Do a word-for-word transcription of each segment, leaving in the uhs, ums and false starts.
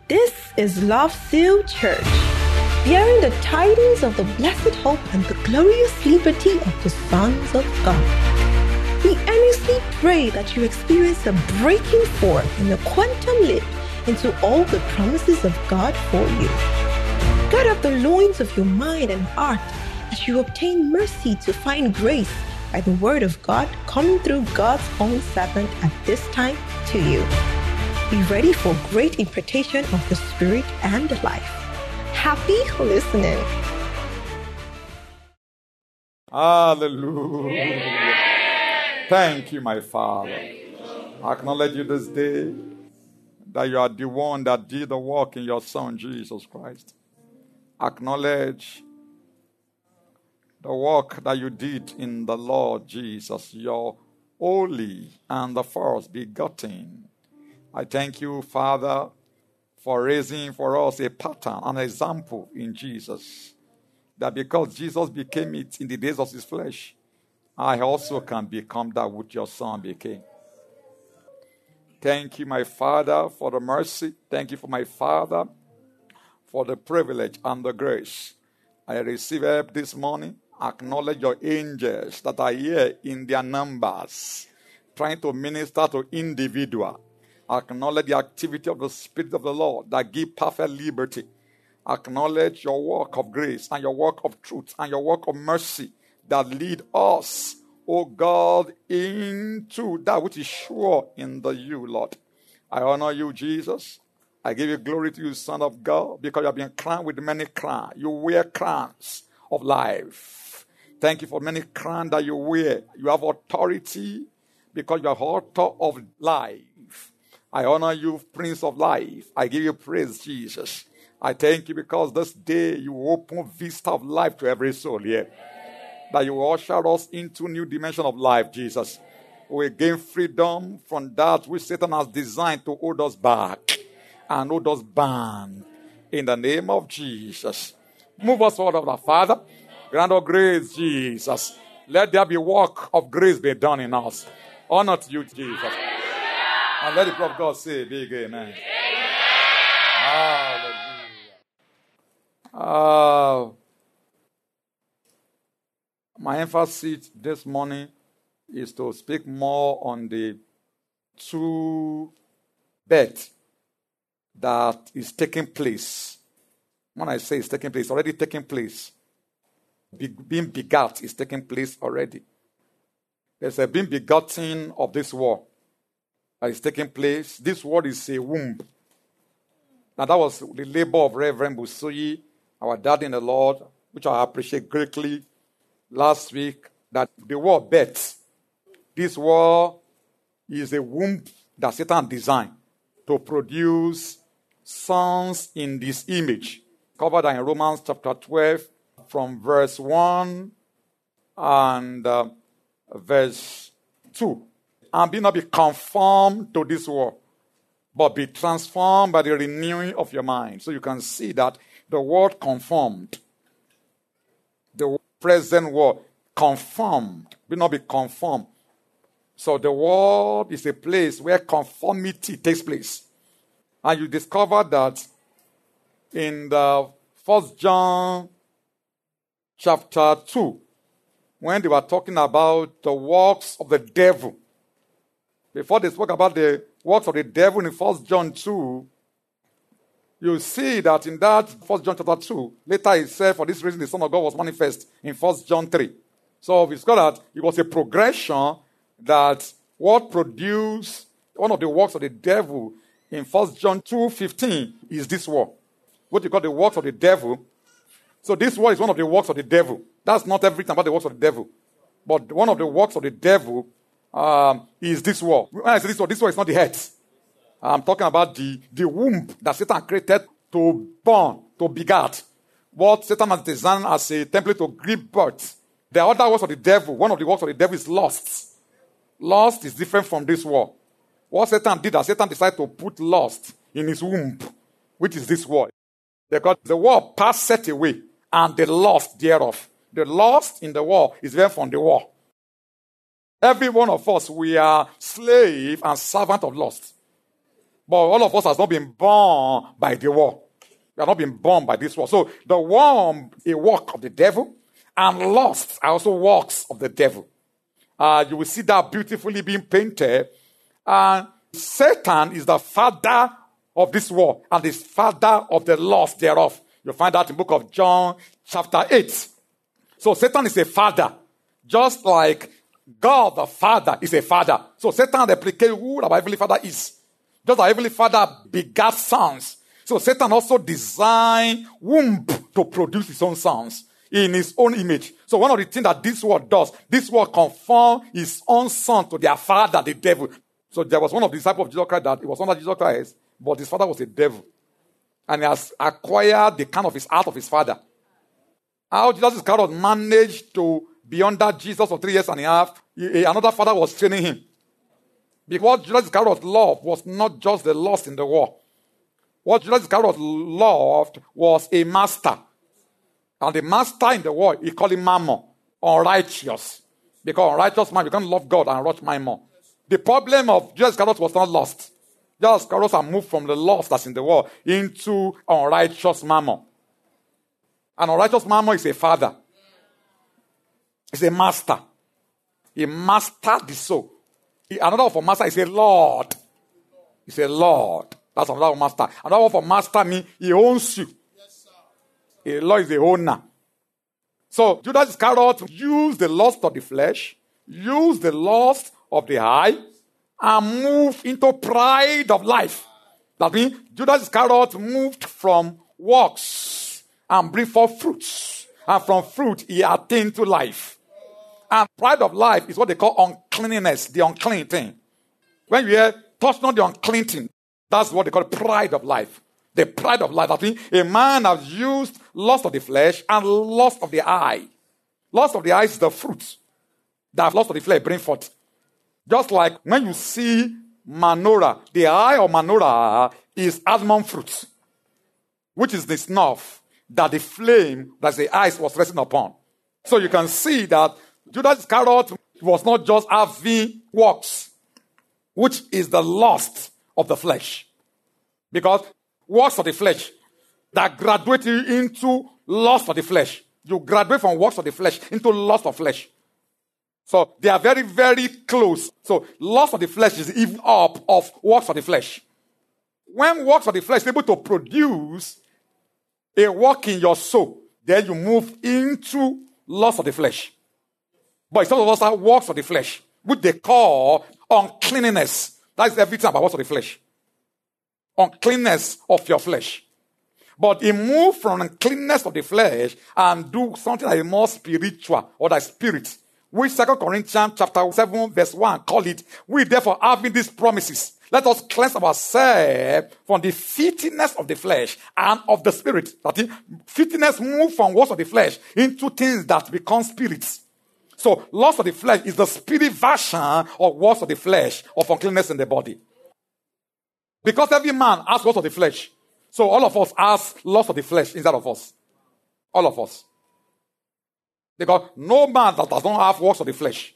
This is Love Seal Church, bearing the tidings of the blessed hope and the glorious liberty of the sons of God. We earnestly pray that you experience a breaking forth in the quantum leap into all the promises of God for you. Gird up the loins of your mind and heart as you obtain mercy to find grace by the word of God coming through God's own servant at this time to you. Be ready for great impartation of the Spirit and life. Happy listening. Hallelujah. Amen. Thank you, my Father. I acknowledge you this day that you are the one that did the work in your Son, Jesus Christ. Acknowledge the work that you did in the Lord Jesus, your holy and the first begotten. I thank you, Father, for raising for us a pattern, an example in Jesus. That because Jesus became it in the days of his flesh, I also can become that which your Son became. Thank you, my Father, for the mercy. Thank you for my Father, for the privilege and the grace. I receive help this morning. Acknowledge your angels that are here in their numbers, trying to minister to individual. Acknowledge the activity of the Spirit of the Lord that give perfect liberty. Acknowledge your work of grace and your work of truth and your work of mercy that lead us, O God, into that which is sure in the you, Lord. I honor you, Jesus. I give you glory to you, Son of God, because you have been crowned with many crowns. You wear crowns of life. Thank you for many crowns that you wear. You have authority because you are author of life. I honor you, Prince of Life. I give you praise, Jesus. I thank you because this day you open vista of life to every soul here. That you usher us into a new dimension of life, Jesus. We gain freedom from that which Satan has designed to hold us back and hold us bound. In the name of Jesus. Move us forward, our Father. Grant us grace, Jesus. Let there be work of grace be done in us. Honor to you, Jesus. And let the people of God say, big amen. Amen. Hallelujah. Uh, my emphasis this morning is to speak more on the two birth that is taking place. When I say it's taking place, it's already taking place. Be, being begat is taking place already. There's a being begotten of this world that is taking place. This word is a womb. Now that was the labor of Reverend Busoyi, our dad in the Lord, which I appreciate greatly last week, that the word birth, this word is a womb that Satan designed to produce sons in this image. Covered in Romans chapter twelve from verse one and uh, verse two. And be not be conformed to this world, but be transformed by the renewing of your mind. So you can see that the word conformed, the present word conformed, be not be conformed. So the world is a place where conformity takes place. And you discover that in the First John chapter two, when they were talking about the works of the devil, before they spoke about the works of the devil in First John two, you see that in that First John chapter two, later it said, for this reason the Son of God was manifest in First John three. So we saw that it was a progression that what produced one of the works of the devil in First John two fifteen is this work. What you call the works of the devil. So this word is one of the works of the devil. That's not everything about the works of the devil. But one of the works of the devil um, is this word. When I say this word, this word is not the head. I'm talking about the, the womb that Satan created to born, to begat. What Satan has designed as a template to give birth. The other works of the devil, one of the works of the devil is lust. Lust is different from this word. What Satan did, that Satan decided to put lust in his womb, which is this word. Because the world passeth away, and the lust thereof. The lust in the world is very from the world. Every one of us, we are slave and servant of lust. But all of us has not been born by the war. We have not been born by this war. So the worm, a work of the devil, and lust are also works of the devil. Uh, you will see that beautifully being painted. And Satan is the father of this war and is father of the lust thereof. You'll find that in the book of John chapter eight. So Satan is a father, just like God the Father is a father. So Satan replicates who the Heavenly Father is. Just like Heavenly Father begat sons. So Satan also designed womb to produce his own sons in his own image. So one of the things that this world does, this world conforms his own son to their father, the devil. So there was one of the disciples of Jesus Christ that it was under Jesus Christ, but his father was a devil. And he has acquired the kind of his heart of his father. How Jesus Iscariot managed to be under Jesus for three years and a half, another father was training him. Because Jesus Iscariot's love was not just the lust in the war. What Jesus Iscariot loved was a master. And the master in the war, he called him Mammon, unrighteous. Because unrighteous man, you can't love God and watch Mammon. The problem of Jesus Iscariot was not lust. Jesus Iscariot had moved from the lust that's in the war into unrighteous Mammon. An unrighteous Mammon is a father. It's a master. He mastered the soul. Another word for master is a lord. It's a lord. That's another word for master. Another word for master means he owns you. A lord is the owner. So Judas Iscariot used the lust of the flesh, used the lust of the eye, and moved into pride of life. That means Judas Iscariot moved from works and bring forth fruits. And from fruit he attained to life. And pride of life is what they call uncleanness, the unclean thing. When you hear, touch not the unclean thing, that's what they call pride of life. The pride of life. That means a man has used lust of the flesh and lust of the eye. Lust of the eye is the fruit that lust of the flesh bring forth. Just like when you see menorah, the eye of menorah is almond fruit, which is the snuff that the flame that the eyes was resting upon. So you can see that Judas Iscariot was not just having works, which is the lust of the flesh. Because works of the flesh that graduate you into lust of the flesh. You graduate from works of the flesh into lust of flesh. So they are very, very close. So lust of the flesh is the even up of works of the flesh. When works of the flesh is able to produce a work in your soul, then you move into lust of the flesh. But some of us are works of the flesh, which they call uncleanness. That is everything about works of the flesh. Uncleanness of your flesh. But he moved from uncleanness of the flesh and do something that is more spiritual, or that spirit. Which Second Corinthians chapter seven verse one call it, we therefore having these promises, let us cleanse ourselves from the filthiness of the flesh and of the spirit. That is, filthiness move from works of the flesh into things that become spirits. So, lust of the flesh is the spirit version of works of the flesh, of uncleanness in the body. Because every man has works of the flesh. So, all of us has lust of the flesh inside of us. All of us. Because no man that does not have works of the flesh.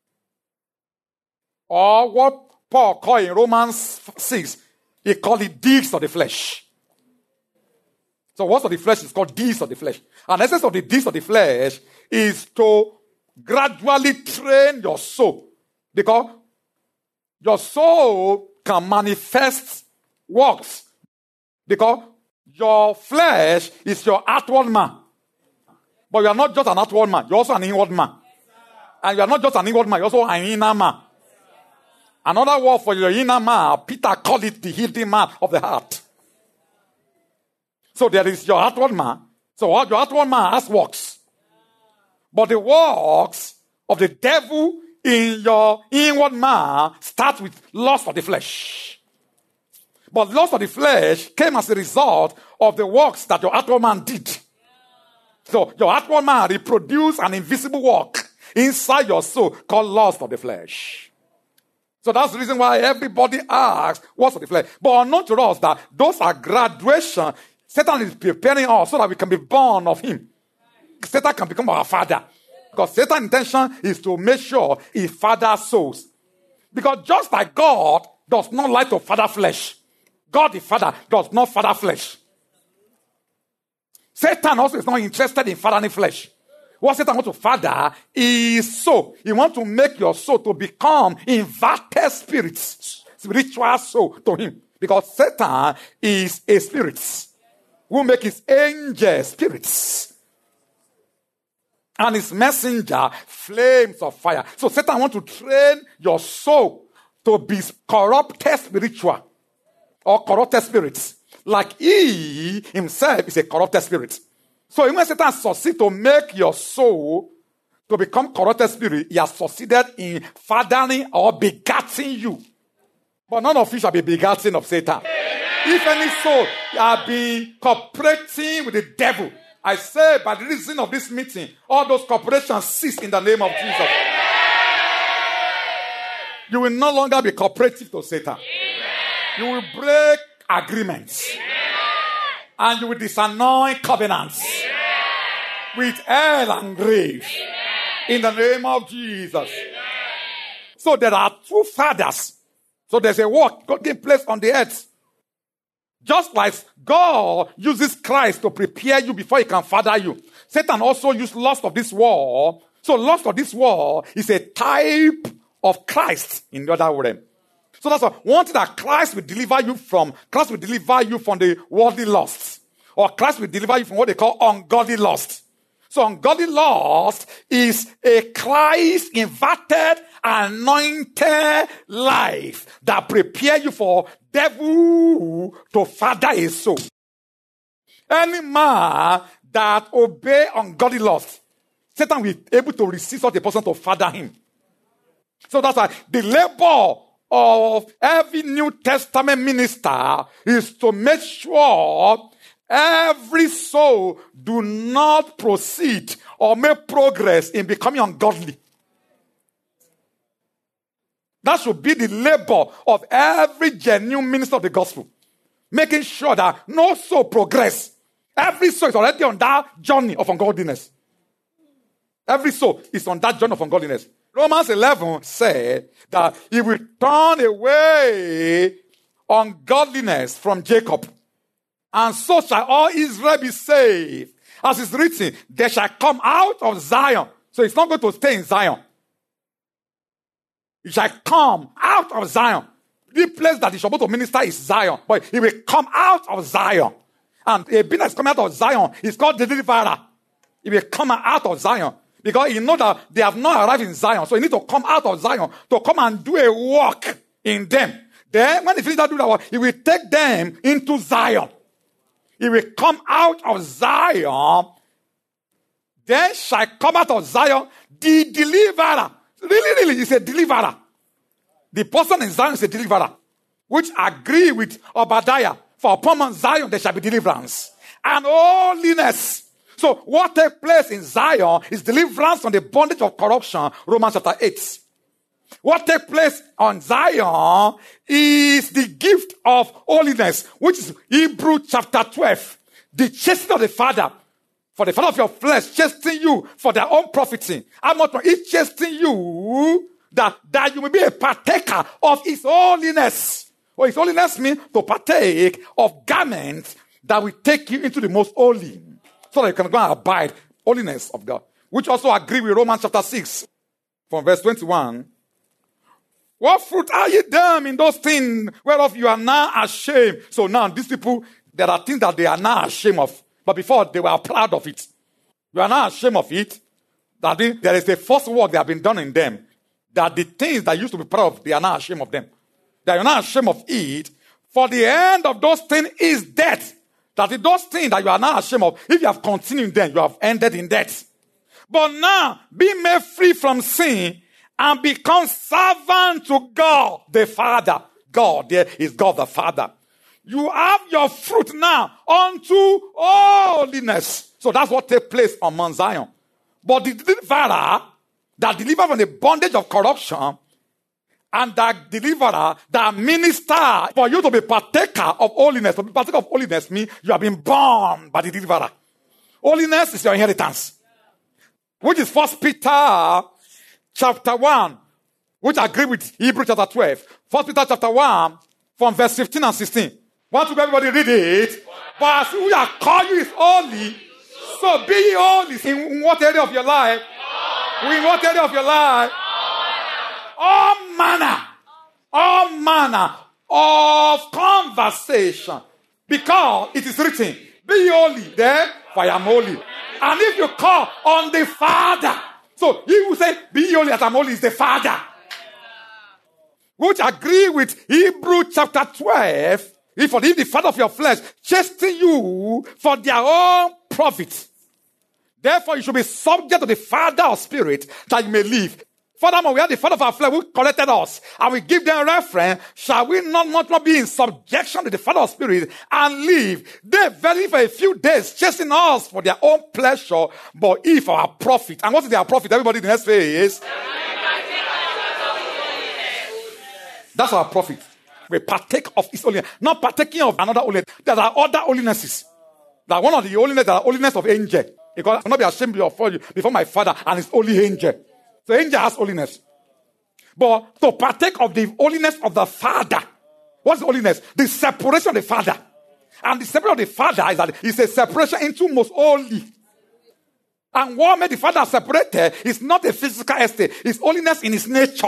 Or what Paul called in Romans six, he called it deeds of the flesh. So, works of the flesh is called deeds of the flesh. And the essence of the deeds of the flesh is to gradually train your soul, because your soul can manifest works, because your flesh is your outward man, but you are not just an outward man, you're also an inward man. And you are not just an inward man, you're also an inner man. Another word for your inner man, Peter called it the hidden man of the heart. So there is your outward man. So your outward man has works. But the works of the devil in your inward man start with lust of the flesh. But lust of the flesh came as a result of the works that your outward man did. So your outward man reproduced an invisible work inside your soul called lust of the flesh. So that's the reason why everybody asks, what's of the flesh? But unknown to us that those are graduation. Satan is preparing us so that we can be born of him. Satan can become our father. Because Satan's intention is to make sure he fathers souls. Because just like God does not like to father flesh, God the Father does not father flesh. Satan also is not interested in fathering flesh. What Satan wants to father is soul. He wants to make your soul to become inverted spirits, spiritual soul to him. Because Satan is a spirit who make his angel spirits and his messenger flames of fire. So Satan wants to train your soul to be corrupted spiritual or corrupted spirits. Like he himself is a corrupted spirit. So when Satan succeeds to make your soul to become corrupted spirit, he has succeeded in fathering or begatting you. But none of you shall be begotten of Satan. Amen. If any soul have been cooperating with the devil, I say by the reason of this meeting, all those corporations cease in the name of Jesus. Amen. You will no longer be cooperative to Satan. Amen. You will break agreements. Amen. And you will disanoint covenants. Amen. With hell and grave. Amen. In the name of Jesus. Amen. So there are two fathers. So there's a work taking place on the earth. Just like God uses Christ to prepare you before he can father you, Satan also used lust of this world. So lust of this world is a type of Christ in the other realm. So that's why one thing that Christ will deliver you from, Christ will deliver you from the worldly lusts. Or Christ will deliver you from what they call ungodly lust. So ungodly lust is a Christ inverted, anointed life that prepare you for devil to father a soul. Any man that obey ungodly lust, Satan will be able to receive such a person to father him. So that's why the labor of every New Testament minister is to make sure every soul do not proceed or make progress in becoming ungodly. That should be the labor of every genuine minister of the gospel. Making sure that no soul progress. Every soul is already on that journey of ungodliness. Every soul is on that journey of ungodliness. Romans eleven said that he will turn away ungodliness from Jacob. And so shall all Israel be saved. As it's written, they shall come out of Zion. So it's not going to stay in Zion. It shall come out of Zion. The place that he's supposed to minister is Zion. But he will come out of Zion. And a being that's coming out of Zion is called the deliverer. He will come out of Zion. Because he knows that they have not arrived in Zion. So he needs to come out of Zion to come and do a work in them. Then when he finishes that do that work, he will take them into Zion. He will come out of Zion. Then shall come out of Zion the deliverer. Really, really, he's a deliverer. The person in Zion is a deliverer. Which agree with Obadiah. For upon Mount Zion there shall be deliverance. And holiness. So what takes place in Zion is deliverance from the bondage of corruption. Romans chapter eight. What takes place on Zion is the gift of holiness, which is Hebrews chapter twelve. The chastening of the Father. For the Father of your flesh chastening you for their own profiting. How much more is chastening you that, that you may be a partaker of his holiness. Well, his holiness means to partake of garments that will take you into the most holy. So that you can go and abide holiness of God. Which also agree with Romans chapter six. From verse twenty-one. What fruit are ye them in those things whereof you are now ashamed? So now these people, there are things that they are now ashamed of. But before they were proud of it. You are now ashamed of it. That there is a first work that have been done in them. That the things that used to be proud of, they are now ashamed of them. They are not ashamed of it. For the end of those things is death. That is those things that you are not ashamed of. If you have continued then, you have ended in death. But now, be made free from sin and become servant to God the Father. God, there is God the Father. You have your fruit now unto holiness. So that's what takes place on Mount Zion. But the deliverer that delivered from the bondage of corruption and that deliverer that minister for you to be partaker of holiness, to be partaker of holiness means you have been born by the deliverer. Holiness is your inheritance. Which is First Peter chapter one, which agree with Hebrews chapter twelve. First Peter chapter one from verse fifteen and sixteen. Want to everybody read it? But as who have called you is holy, so be ye holy. In what area of your life? In what area of your life? All manner, all manner of conversation. Because it is written, be ye holy, then for I am holy. And if you call on the Father, so he will say, be ye holy as I am holy is the Father. Which agree with Hebrews chapter twelve. If for the father of your flesh chasten you for their own profit. Therefore you should be subject to the Father of spirit that you may live. Furthermore, we are the father of our flesh who collected us, and we give them reference. Shall we not much more be in subjection to the Father of spirit and live? They very for a few days chasing us for their own pleasure, but if our profit. And what is their profit? Everybody in the next phase. That's our profit. We partake of his holiness. Not partaking of another holiness. There are other holinesses. That one of the holiness, there are holiness of angel. Because I will not be ashamed before you, before my Father and his holy angel. So angel has holiness. But to partake of the holiness of the Father. What's the holiness? The separation of the Father. And the separation of the Father is that it's a separation into most holy. And what made the Father separated is not a physical estate. It's holiness in his nature.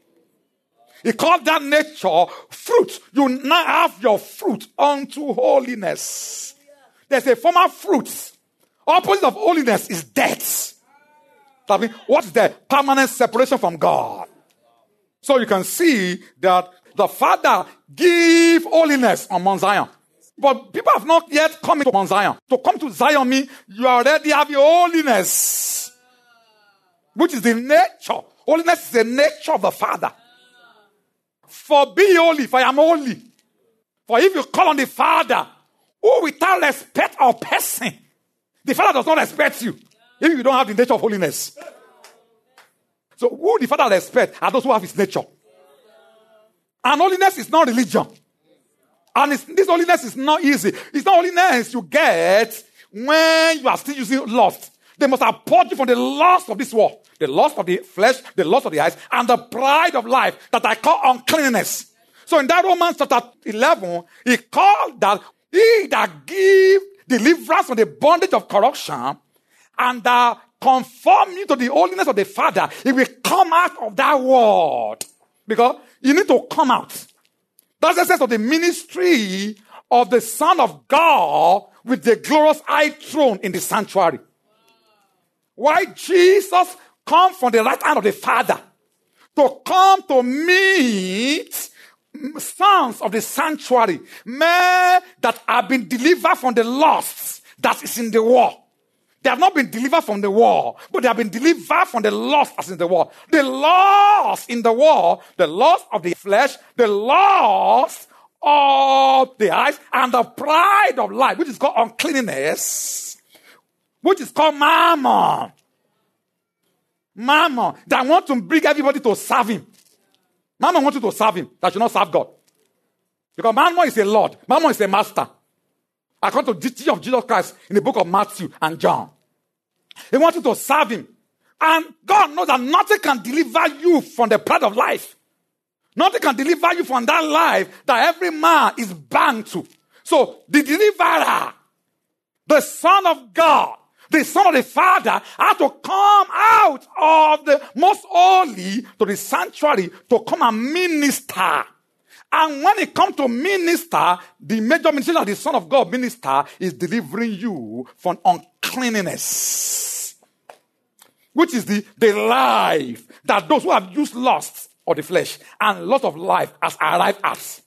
He called that nature fruit. You now have your fruit unto holiness. There's a form of fruit. Opposite of holiness is death. I mean, what's that? Permanent separation from God. So you can see that the Father gave holiness on Mount Zion. But people have not yet come to Mount Zion. To come to Zion means you already have your holiness. Which is the nature. Holiness is the nature of the Father. For be holy, for I am holy. For if you call on the Father, who without respect of person, the Father does not respect you. If you don't have the nature of holiness. So who the Father respects are those who have his nature. And holiness is not religion. And it's, this holiness is not easy. It's not holiness you get when you are still using lust. They must have purged you from the lust of this world. The lust of the flesh, the lust of the eyes, and the pride of life that I call uncleanness. So in that Romans chapter eleven, he called that he that give deliverance from the bondage of corruption and that conform you to the holiness of the Father, he will come out of that world. Because you need to come out. That's the sense of the ministry of the Son of God with the glorious high throne in the sanctuary. Why Jesus come from the right hand of the Father to come to meet sons of the sanctuary, men that have been delivered from the lust that is in the world. They have not been delivered from the world, but they have been delivered from the lust that's in the world. The lust in the world, the lust of the flesh, the lust of the eyes, and the pride of life, which is called uncleanness, which is called mammon. Mammon, that want to bring everybody to serve him. Mammon wants you to serve him, that should not serve God. Because Mammon is a Lord. Mammon is a master. According to the teaching of Jesus Christ in the book of Matthew and John. He wants you to serve him. And God knows that nothing can deliver you from the pride of life. Nothing can deliver you from that life that every man is bound to. So the deliverer, the Son of God, the Son of the Father, had to come out of the most holy to the sanctuary to come and minister. And when it comes to minister, the major ministry that the Son of God minister is delivering you from uncleanness. Which is the, the life that those who have used lust of the flesh and lust of life has arrived at.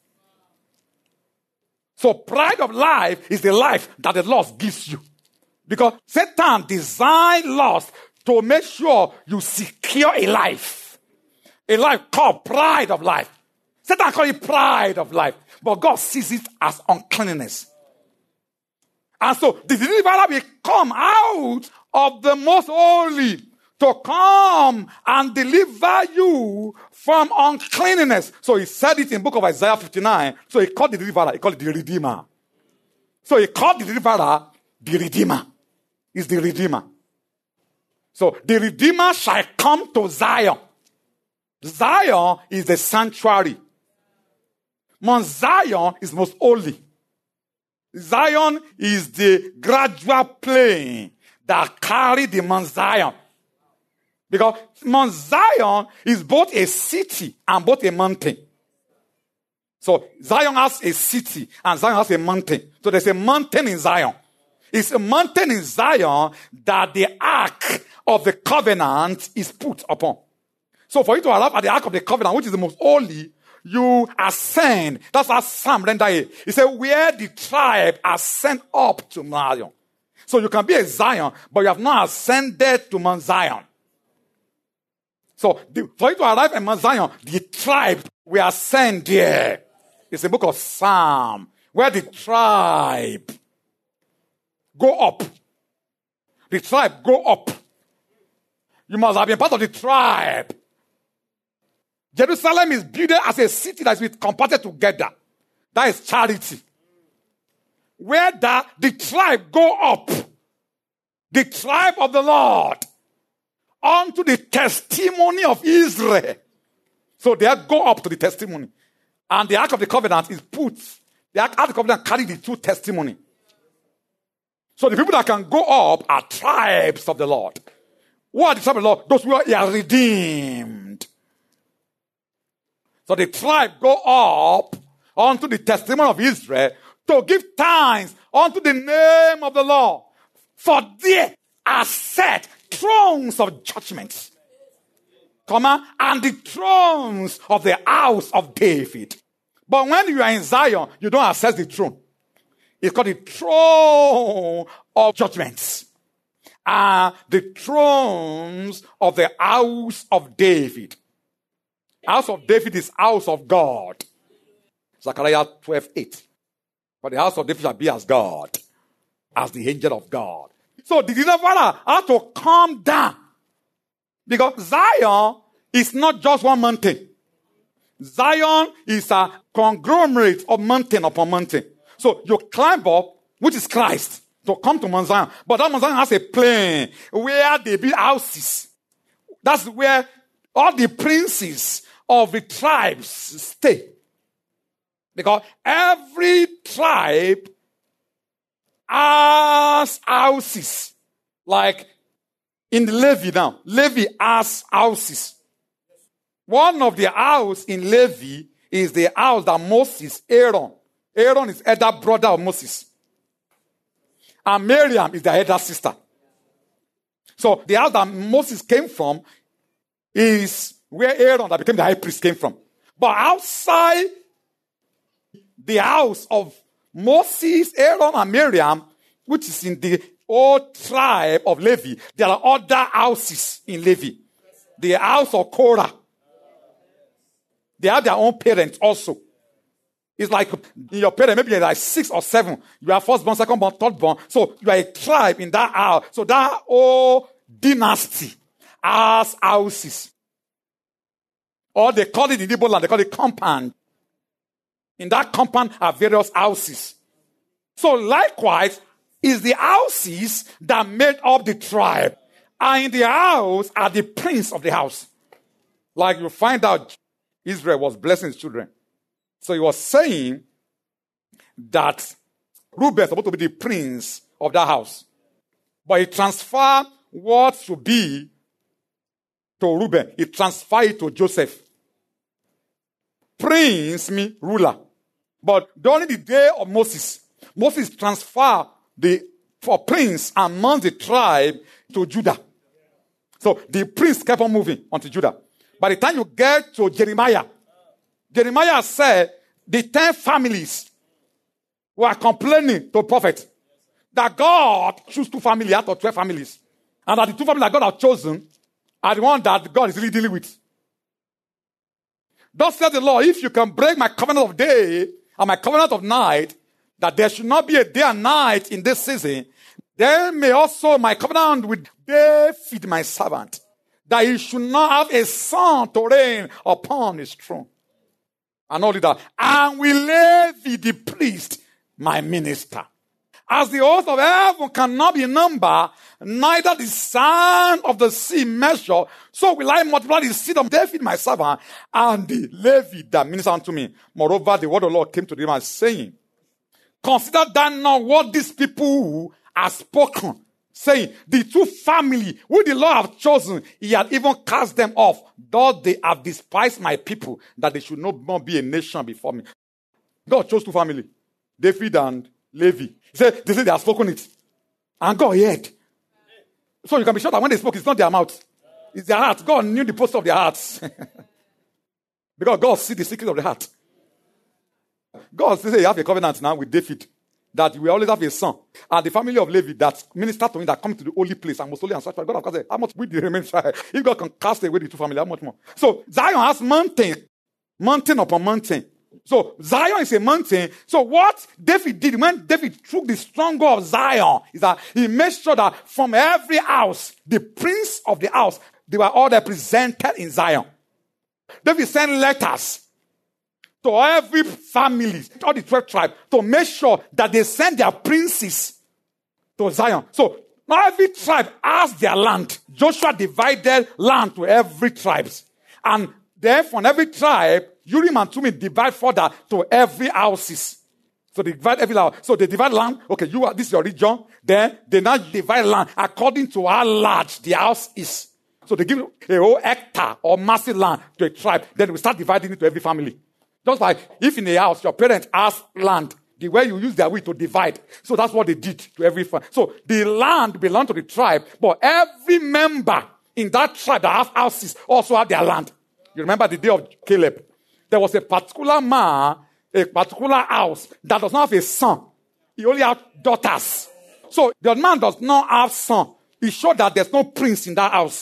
So pride of life is the life that the lust gives you. Because Satan designed lust to make sure you secure a life. A life called pride of life. Satan calls it pride of life. But God sees it as uncleanness. And so the deliverer will come out of the most holy to come and deliver you from uncleanness. So he said it in the book of Isaiah fifty-nine. So he called the deliverer, he called it the Redeemer. So he called the deliverer the Redeemer. Is the Redeemer. So the Redeemer shall come to Zion. Zion is the sanctuary. Mount Zion is most holy. Zion is the gradual plane that carried the Mount Zion. Because Mount Zion is both a city and both a mountain. So Zion has a city and Zion has a mountain. So there's a mountain in Zion. It's a mountain in Zion that the Ark of the Covenant is put upon. So for you to arrive at the Ark of the Covenant, which is the most holy, you ascend. That's how Psalm render it. He said, where the tribe ascend up to Zion. So you can be a Zion, but you have not ascended to Mount Zion. So the, for you to arrive at Mount Zion, the tribe will ascend there. It's a book of Psalm, where the tribe go up. The tribe go up. You must have been part of the tribe. Jerusalem is built as a city that is compacted together. That is charity. Where the, the tribe go up. The tribe of the Lord. Unto the testimony of Israel. So they go up to the testimony. And the Ark of the Covenant is put. The Ark of the Covenant carry the true testimony. So the people that can go up are tribes of the Lord. Who are the tribes of the Lord? Those who are redeemed. So the tribe go up unto the testimony of Israel to give thanks unto the name of the Lord. For there are set thrones of judgment. Come on, and the thrones of the house of David. But when you are in Zion, you don't access the throne. It's called the throne of judgments. And the thrones of the house of David. House of David is house of God. Zechariah twelve eight. For the house of David shall be as God, as the angel of God. So the deliverer had to calm down. Because Zion is not just one mountain. Zion is a conglomerate of mountain upon mountain. So you climb up, which is Christ, to come to Mount Zion. But that Mount Zion has a plain where they build houses. That's where all the princes of the tribes stay. Because every tribe has houses. Like in Levi now. Levi has houses. One of the houses in Levi is the house that Moses, Aaron. Aaron is elder brother of Moses. And Miriam is the elder sister. So the house that Moses came from is where Aaron that became the high priest came from. But outside the house of Moses, Aaron, and Miriam, which is in the old tribe of Levi, there are other houses in Levi. The house of Korah. They have their own parents also. It's like your parents, maybe you're like six or seven. You are firstborn, secondborn, thirdborn. So you are a tribe in that house. So that whole dynasty has houses. Or they call it in Igbo land, they call it compound. In that compound are various houses. So likewise, is the houses that made up the tribe. And in the house are the prince of the house. Like you find out Israel was blessing his children. So he was saying that Reuben is supposed to be the prince of that house. But he transferred what should be to Reuben. He transferred it to Joseph. Prince means ruler. But during the day of Moses, Moses transferred the for prince among the tribe to Judah. So the prince kept on moving onto Judah. By the time you get to Jeremiah, Jeremiah said the ten families were complaining to the prophet that God chose two families out of twelve families. And that the two families that God has chosen are the one that God is really dealing with. Thus said the Lord, if you can break my covenant of day and my covenant of night, that there should not be a day and night in this season, then may also my covenant with David my servant, that he should not have a son to reign upon his throne. And only that. And will Levi the priest my minister. As the host of heaven cannot be numbered, neither the sand of the sea measure, so will I multiply the seed of David my servant, and the Levi that minister unto me. Moreover, the word of the Lord came to them as saying, Consider that not what these people have spoken, saying, the two family who the Lord have chosen, he had even cast them off. Thus they have despised my people, that they should no more be a nation before me. God chose two family, David and Levi. He said, they said they have spoken it. And God heard. So you can be sure that when they spoke, it's not their mouth. It's their heart. God knew the posture of their hearts. Because God sees the secret of the heart. God says, you have a covenant now with David, that you will always have a son. And the family of Levi that minister to him, that come to the holy place and most holy and sanctuary. God has said, how much will the remain child? If God can cast away the two families, how much more? So Zion has mountain, mountain upon mountain. So Zion is a mountain. So what David did when David took the stronghold of Zion is that he made sure that from every house, the prince of the house, they were all represented in Zion. David sent letters to every family, all the twelve tribes, to make sure that they send their princes to Zion. So now every tribe has their land. Joshua divided land to every tribe. And then from every tribe, Urim and Thummim divide further to every houses. So they divide every house. So they divide land. Okay, you are, this is your region. Then they now divide land according to how large the house is. So they give a whole hectare or massive land to a tribe. Then we start dividing it to every family. Just like if in a house, your parents has land, the way you use their will to divide. So that's what they did to every family. So the land belonged to the tribe, but every member in that tribe that have houses also have their land. You remember the day of Caleb? There was a particular man, a particular house that does not have a son. He only has daughters. So the man does not have son. He showed that there's no prince in that house.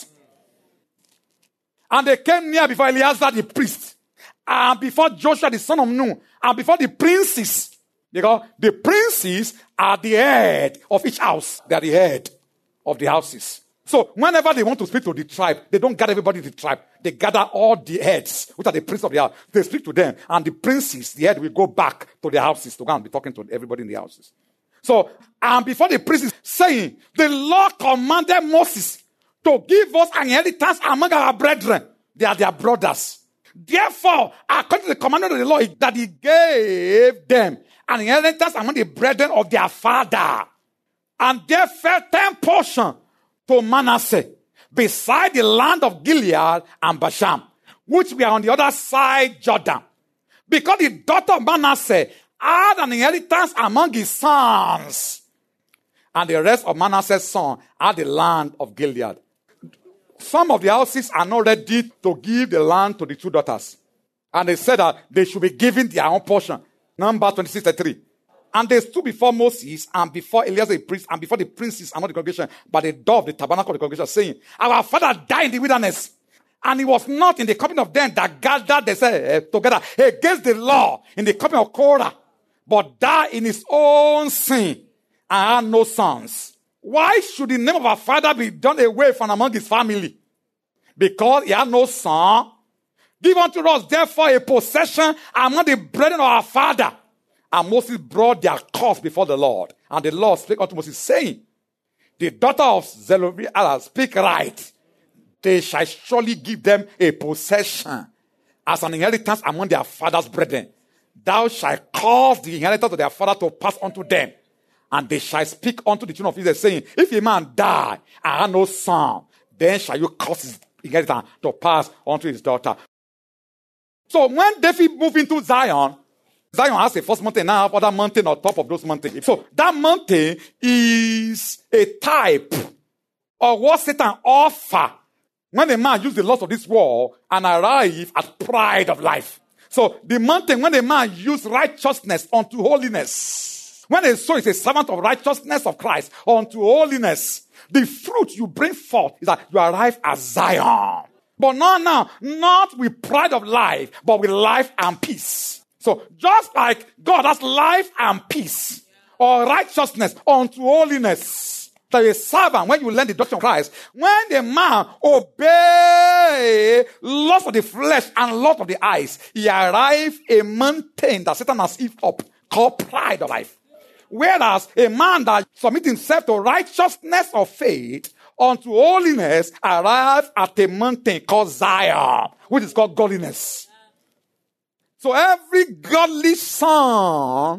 And they came near before Eleazar the priest, and before Joshua the son of Nun, and before the princes. Because the princes are the head of each house. They are the head of the houses. So whenever they want to speak to the tribe, they don't gather everybody in the tribe. They gather all the heads, which are the princes of the house. They speak to them, and the princes, the head, will go back to their houses to go and be talking to everybody in the houses. So, and before the princes, saying, the Lord commanded Moses to give us an inheritance among our brethren. They are their brothers. Therefore, according to the commandment of the Lord, that he gave them an inheritance among the brethren of their father. And there fell ten portions to Manasseh, beside the land of Gilead and Bashan, which were on the other side Jordan. Because the daughter of Manasseh had an inheritance among his sons. And the rest of Manasseh's sons had the land of Gilead. Some of the houses are not ready to give the land to the two daughters. And they said that they should be given their own portion. Number twenty-six thirty-three. And they stood before Moses and before Eleazar the priest and before the princes and all the congregation by the door of the tabernacle of the congregation, saying, our father died in the wilderness. And he was not in the company of them that gathered themselves together against the law in the company of Korah, but died in his own sin and had no sons. Why should the name of our father be done away from among his family? Because he had no son. Give unto us therefore a possession among the brethren of our father. And Moses brought their cause before the Lord. And the Lord spake unto Moses, saying, the daughter of Zerubbabel speak right. They shall surely give them a possession as an inheritance among their father's brethren. Thou shalt cause the inheritance of their father to pass unto them. And they shall speak unto the children of Israel, saying, if a man die and have no son, then shall you cause his inheritance to pass unto his daughter. So when David moved into Zion, Zion has a first mountain, now have other mountain on top of those mountains. So that mountain is a type of what Satan offer when a man uses the laws of this world and arrive at pride of life. So the mountain, when a man use righteousness unto holiness, when a soul is a servant of righteousness of Christ unto holiness, the fruit you bring forth is that you arrive at Zion. But not now, not with pride of life, but with life and peace. So just like God has life and peace, or righteousness unto holiness, that a servant, when you learn the doctrine of Christ, when the man obey lust of the flesh and lust of the eyes, he arrives a mountain that Satan has heaped up, called pride of life. Whereas a man that submits himself to righteousness of faith unto holiness arrives at a mountain called Zion, which is called godliness. So every godly son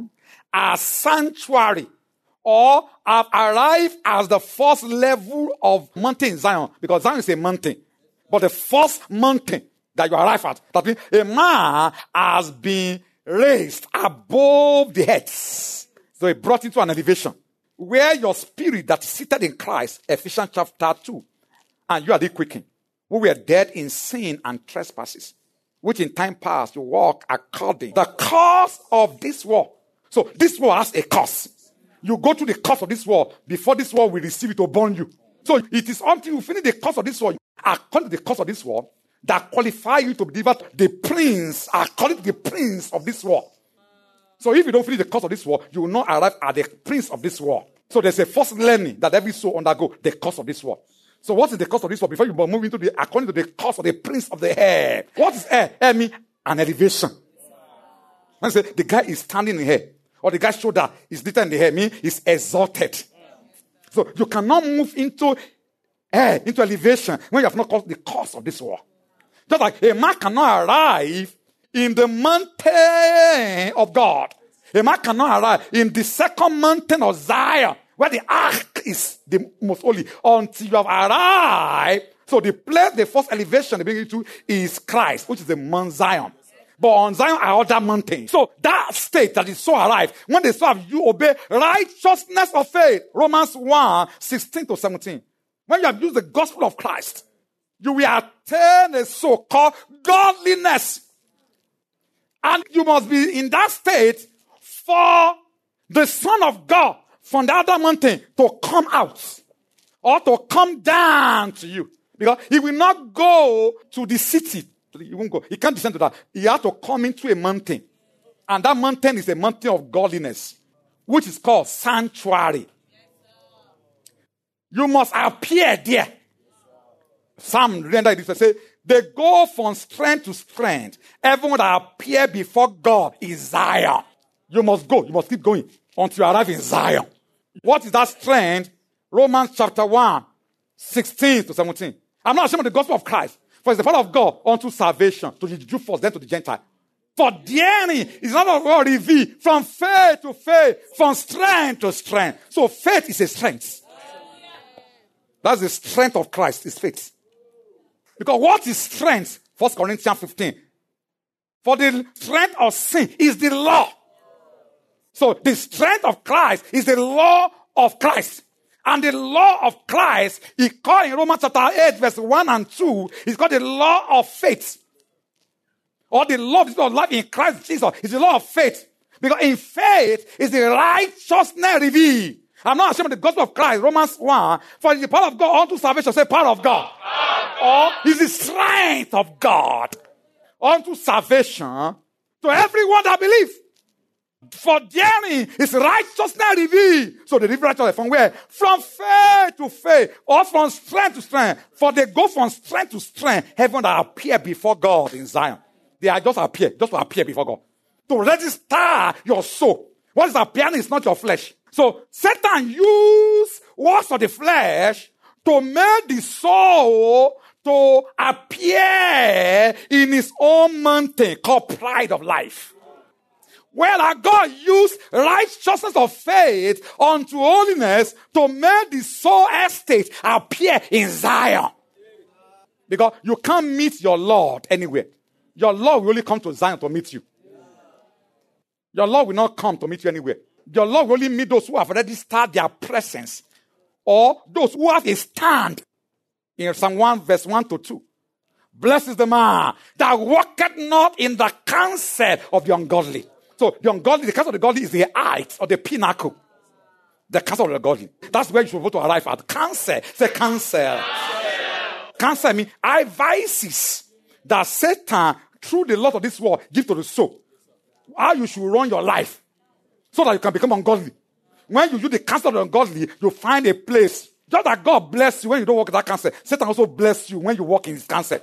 as sanctuary, or have arrived as the first level of mountain Zion, because Zion is a mountain, but the first mountain that you arrive at, that means a man has been raised above the heads. So he brought into an elevation where your spirit that is seated in Christ, Ephesians chapter two, and you are the quickened, who were dead in sin and trespasses, which in time past you walk according to the course of this world. So this world has a course. You go to the course of this world before this world will receive it to burn you. So it is until you finish the course of this world, according to the course of this world, that qualify you to be delivered the prince, according to the prince of this world. So if you don't finish the course of this world, you will not arrive at the prince of this world. So there's a first learning that every soul undergo, the course of this world. So what is the course of this world? Before you move into the, according to the course of the prince of the air. What is air? Air means an elevation. When I say the guy is standing in here, or the guy's shoulder is lifted in the air, means he's exalted. So you cannot move into air, into elevation, when you have not caused the course of this world. Just like a man cannot arrive in the mountain of God. A man cannot arrive in the second mountain of Zion, where the ark is the most holy, until you have arrived. So the place, the first elevation they bring you to is Christ, which is the Mount Zion. But on Zion are other mountains. So that state that is so arrived, when they serve you obey righteousness of faith. Romans one, sixteen to seventeen. When you have used the gospel of Christ, you will attain a so-called godliness. And you must be in that state for the Son of God from the other mountain to come out or to come down to you. Because he will not go to the city. He won't go. He can't descend to that. He has to come into a mountain. And that mountain is a mountain of godliness, which is called sanctuary. You must appear there. Some render it say, they go from strength to strength. Everyone that appear before God is Zion. You must go. You must keep going until you arrive in Zion. What is that strength? Romans chapter one, sixteen to seventeen. I'm not ashamed of the gospel of Christ. For it's the power of God unto salvation, to the Jew first, then to the Gentile. For daring is not of God revealed from faith to faith, from strength to strength. So faith is a strength. That's the strength of Christ, is faith. Because what is strength? First Corinthians fifteen. For the strength of sin is the law. So the strength of Christ is the law of Christ. And the law of Christ, he called in Romans chapter eight, verse one and two, is called the law of faith. Or the law of life in Christ Jesus is the law of faith. Because in faith is the righteousness revealed. I'm not ashamed of the gospel of Christ, Romans one, for the power of God unto salvation, say power of God. Or is the strength of God unto salvation to everyone that believes. For therein is righteousness revealed. So they live righteousness from where? From faith to faith, or from strength to strength. For they go from strength to strength, heaven that appear before God in Zion. They are just appear, just to appear before God. To register your soul. What is appearing is not your flesh. So Satan used works of the flesh to make the soul to appear in his own mountain called pride of life. Well, God used righteousness of faith unto holiness to make the soul estate appear in Zion. Because you can't meet your Lord anywhere. Your Lord will only come to Zion to meet you. Your Lord will not come to meet you anywhere. Your Lord will only meet those who have registered their presence, or those who have a stand. In Psalm one, verse one to two. Blessed is the man that walketh not in the counsel of the ungodly. So the ungodly, the counsel of the godly is the height or the pinnacle. The counsel of the godly. That's where you should go to arrive at. Counsel. Say counsel. Counsel means advices that Satan, through the Lord of this world, give to the soul. How you should run your life so that you can become ungodly. When you use the counsel of the ungodly, you find a place. Just that God bless you when you don't walk in that counsel. Satan also bless you when you walk in his counsel.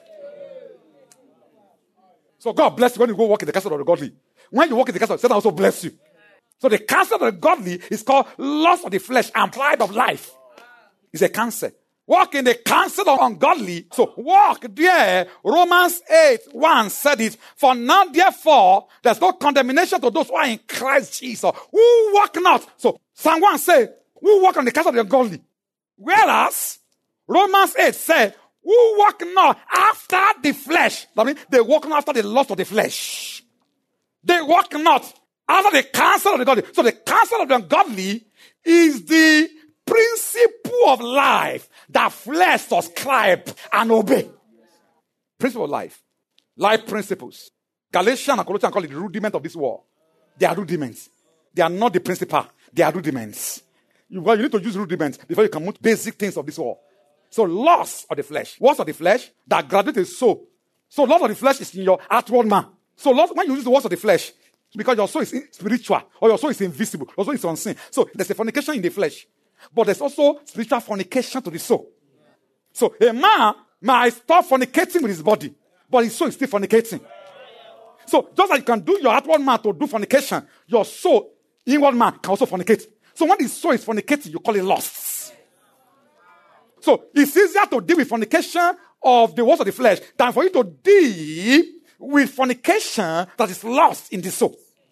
So God bless you when you go walk in the counsel of the godly. When you walk in the counsel, Satan also bless you. So the counsel of the godly is called lust of the flesh and pride of life. It's a counsel. Walk in the counsel of ungodly. So walk there. Romans eight one said it. For now, therefore, there's no condemnation to those who are in Christ Jesus, who walk not. So Psalm one say, who walk on the counsel of the ungodly. Whereas Romans eight said, who walk not after the flesh. That means they walk not after the lust of the flesh. They walk not after the counsel of the godly. So the counsel of the ungodly is the principle of life that flesh subscribe and obey. Principle of life. Life principles. Galatians and Colossians call it the rudiment of this world. They are rudiments. They are not the principal. They are rudiments. You, well, you need to use rudiments before you can move basic things of this world. So loss of the flesh. What's of the flesh? That graduates the soul. So loss of the flesh is in your outward man. So loss, when you use the words of the flesh, because your soul is spiritual or your soul is invisible, your soul is unseen. So there's a fornication in the flesh. But there's also spiritual fornication to the soul. So a man might stop fornicating with his body, but his soul is still fornicating. So just like you can do your outward man to do fornication, your soul, inward man, can also fornicate. So when the soul is fornicating, you call it lust. So it's easier to deal with fornication of the works of the flesh than for you to deal with fornication that is lost in the soul.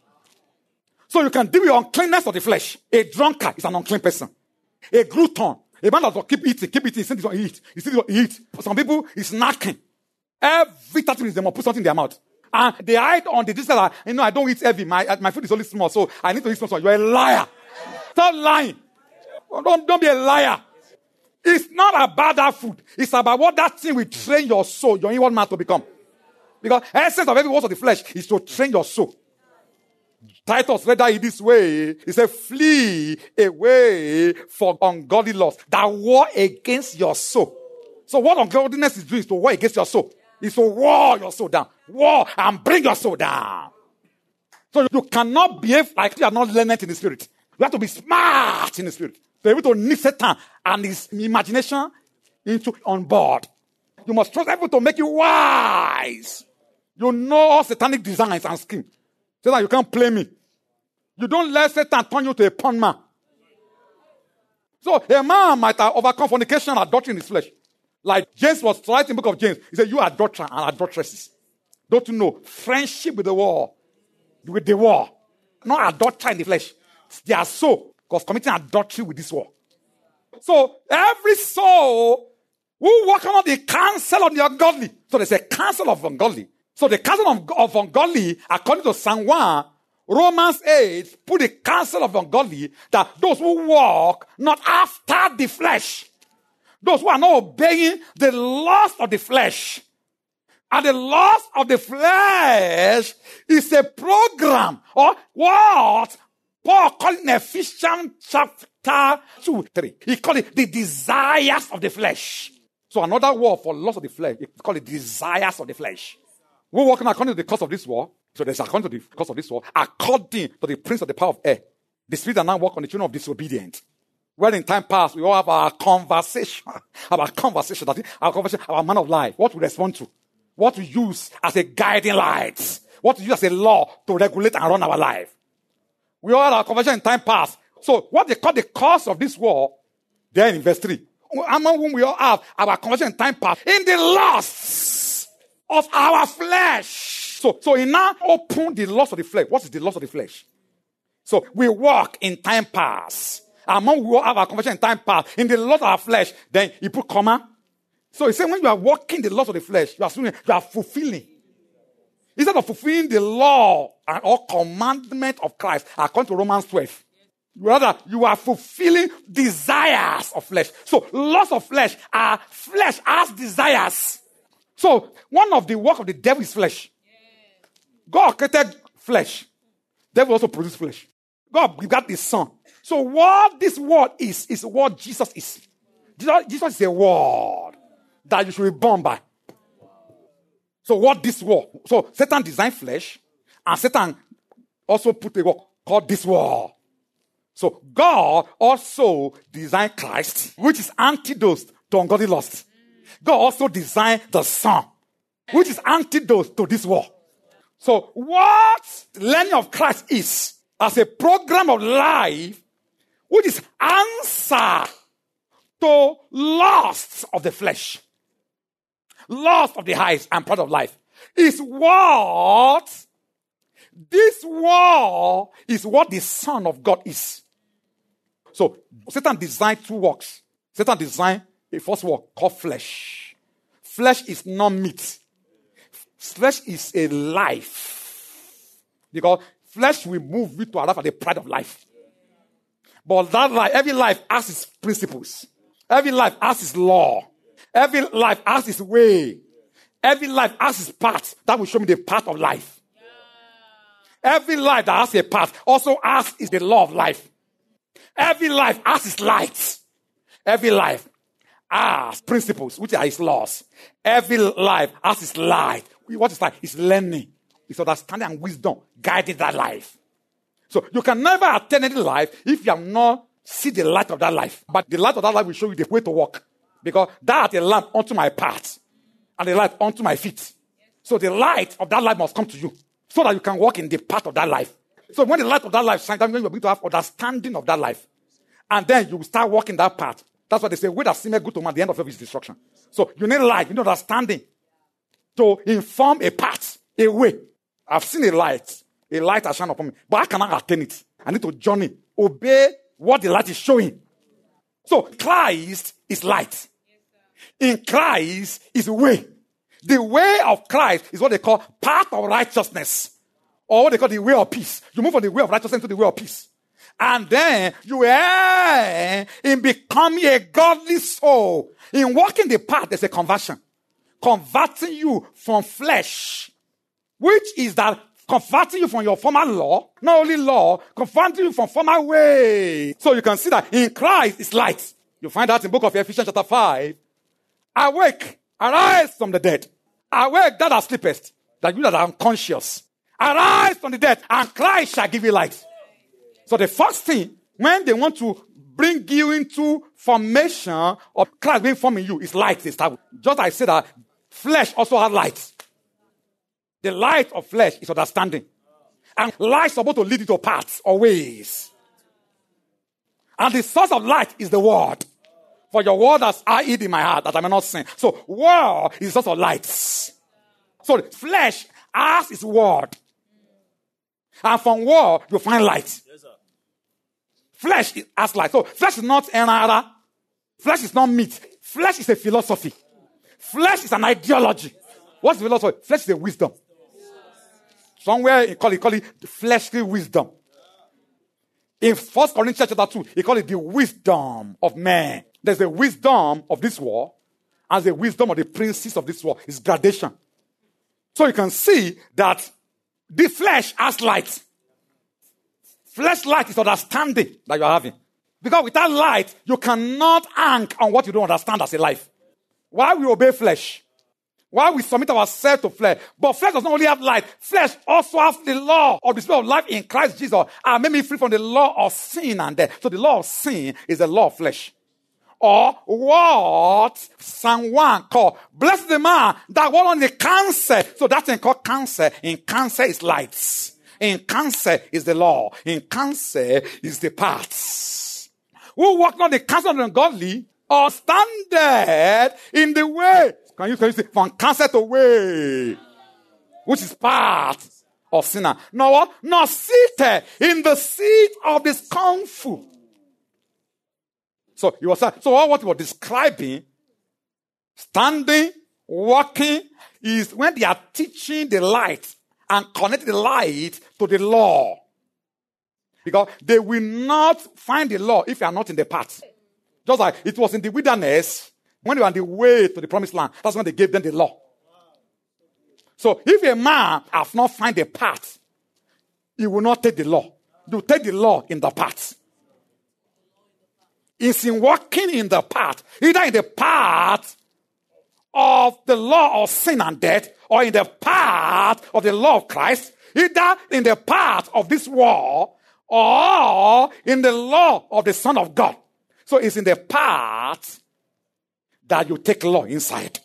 So you can deal with uncleanness of the flesh. A drunkard is an unclean person. A glutton, a man that will keep eating, keep eating, he still doesn't eat. He still doesn't eat. For some people, it's snacking. Every thirty minutes, they must put something in their mouth. And they hide on the distance. You know, I don't eat heavy. My, my food is only small, so I need to eat small. So you're a liar. Stop lying. Don't, don't be a liar. It's not about that food. It's about what that thing will train your soul, your inward man to become. Because the essence of every word of the flesh is to train your soul. Titus read that in this way. He said, flee away from ungodly lust that war against your soul. So what ungodliness is doing is to war against your soul. It's to war your soul down. War and bring your soul down. So you cannot behave like you are not learned in the spirit. You have to be smart in the spirit. To be able to nip Satan and his imagination into on board. You must trust everyone to make you wise. You know all satanic designs and schemes. So that you can't play me. You don't let Satan turn you to a pawn man. So a man might have overcome fornication and adultery in his flesh. Like James was writing in the book of James. He said, you are adulterers and adulteresses. Don't you know? Friendship with the world. With the world. Not adultery in the flesh. They are so. Because committing adultery with this world. So every soul who walk on the counsel of the ungodly. So there's a counsel of ungodly. So the counsel of, of ungodly, according to Psalm one, Romans eight, put the counsel of ungodly that those who walk not after the flesh, those who are not obeying the lust of the flesh. And the lust of the flesh is a program, or what Paul called in Ephesians chapter two, three. He called it the desires of the flesh. So another word for lust of the flesh, he called it desires of the flesh. We're walking according to the course of this war. So there's according to the course of this war, according to the prince of the power of air. The spirit that now work on the children of disobedient. Well, in time past, we all have our conversation, our conversation, our conversation, our man of life, what we respond to, what we use as a guiding light, what we use as a law to regulate and run our life. We all have our conversation in time past. So what they call the cause of this war, they're in verse three. Among whom we all have our conversation in time past, in the lusts of our flesh. So, so he now opened the lust of the flesh. What is the lust of the flesh? So we walk in time past. Among we all have our conversation in time past, in the lust of our flesh. Then he put comma. So he said when you are walking the lust of the flesh, you are, you are fulfilling. Instead of fulfilling the law and or commandment of Christ, according to Romans twelve, rather you are fulfilling desires of flesh. So lust of flesh are flesh as desires. So one of the work of the devil is flesh. God created flesh. Devil also produced flesh. God got his son. So what this word is, is what Jesus is. Jesus, Jesus is a word that you should be born by. So what this word? So Satan designed flesh, and Satan also put a word called this word. So God also designed Christ, which is antidote to ungodly lust. God also designed the Son, which is antidote to this war. So what learning of Christ is, as a program of life, which is answer to lust of the flesh, lust of the eyes, and pride of life. Is what this war is what the Son of God is. So Satan designed two works. Satan designed a first work called flesh. Flesh is not meat. Flesh is a life. Because flesh will move you to arrive at the pride of life. But that life, every life has its principles. Every life has its law. Every life has its way. Every life has its path. That will show me the path of life. Every life that has a path also has is the law of life. Every life has its light. Every life has principles, which are its laws. Every life has its light. What is light? It's learning. It's understanding and wisdom guiding that life. So you can never attain any life if you have not seen the light of that life. But the light of that life will show you the way to walk. Because that is a lamp unto my path and the light unto my feet. So the light of that life must come to you so that you can walk in the path of that life. So when the light of that life shines, then you are going to have understanding of that life. And then you will start walking that path. That's why they say, way that seemeth good to man, the end of it is destruction. So you need light, you need understanding to inform a path, a way. I've seen a light. A light has shined upon me. But I cannot attain it. I need to journey, obey what the light is showing. So Christ is light. In Christ is way. The way of Christ is what they call path of righteousness. Or what they call the way of peace. You move from the way of righteousness to the way of peace. And then you are in becoming a godly soul. In walking the path, there's a conversion. Converting you from flesh. Which is that converting you from your former law. Not only law, converting you from former way. So you can see that in Christ is light. You find that in the book of Ephesians chapter five. Awake, arise from the dead. Awake, that thou sleepest, that you that are unconscious. Arise from the dead, and Christ shall give you light. So the first thing, when they want to bring you into formation of Christ being formed in you, is light. Just as I said that flesh also has light. The light of flesh is understanding. And light is supposed to lead you to paths or ways. And the source of light is the word. For your word has I hid in my heart that I may not sin. So word is the source of light. So flesh has its word. And from word you find light. Yes, sir. Flesh has light. So flesh is not another. Flesh is not meat. Flesh is a philosophy. Flesh is an ideology. What's philosophy? Flesh is a wisdom. Somewhere he call it, call it fleshly wisdom. In First Corinthians chapter two, he call it the wisdom of man. There's the wisdom of this world and the wisdom of the princes of this world. It's gradation. So you can see that the flesh has light. Flesh light is understanding that you are having. Because without light, you cannot hang on what you don't understand as a life. Why we obey flesh? Why we submit ourselves to flesh? But flesh does not only have light. Flesh also has the law of the Spirit of life in Christ Jesus. And made me free from the law of sin and death. So the law of sin is the law of flesh. Or what Psalm one called, bless the man that walk on the cancer. So that thing called cancer. In cancer is lights. In cancer is the law. In cancer is the paths. Who walk not the counsel of the ungodly or standeth in the way. Can you, can you say from cancer to way? Which is path of sinner. Nor what? Nor seated in the seat of the scornful. So he was so all what he was describing, standing, walking, is when they are teaching the light and connecting the light to the law. Because they will not find the law if you are not in the path. Just like it was in the wilderness, when they were on the way to the promised land, that's when they gave them the law. So if a man has not found the path, he will not take the law. You take the law in the path. It's in walking in the path, either in the path of the law of sin and death, or in the path of the law of Christ, either in the path of this world, or in the law of the Son of God. So it's in the path that you take law inside.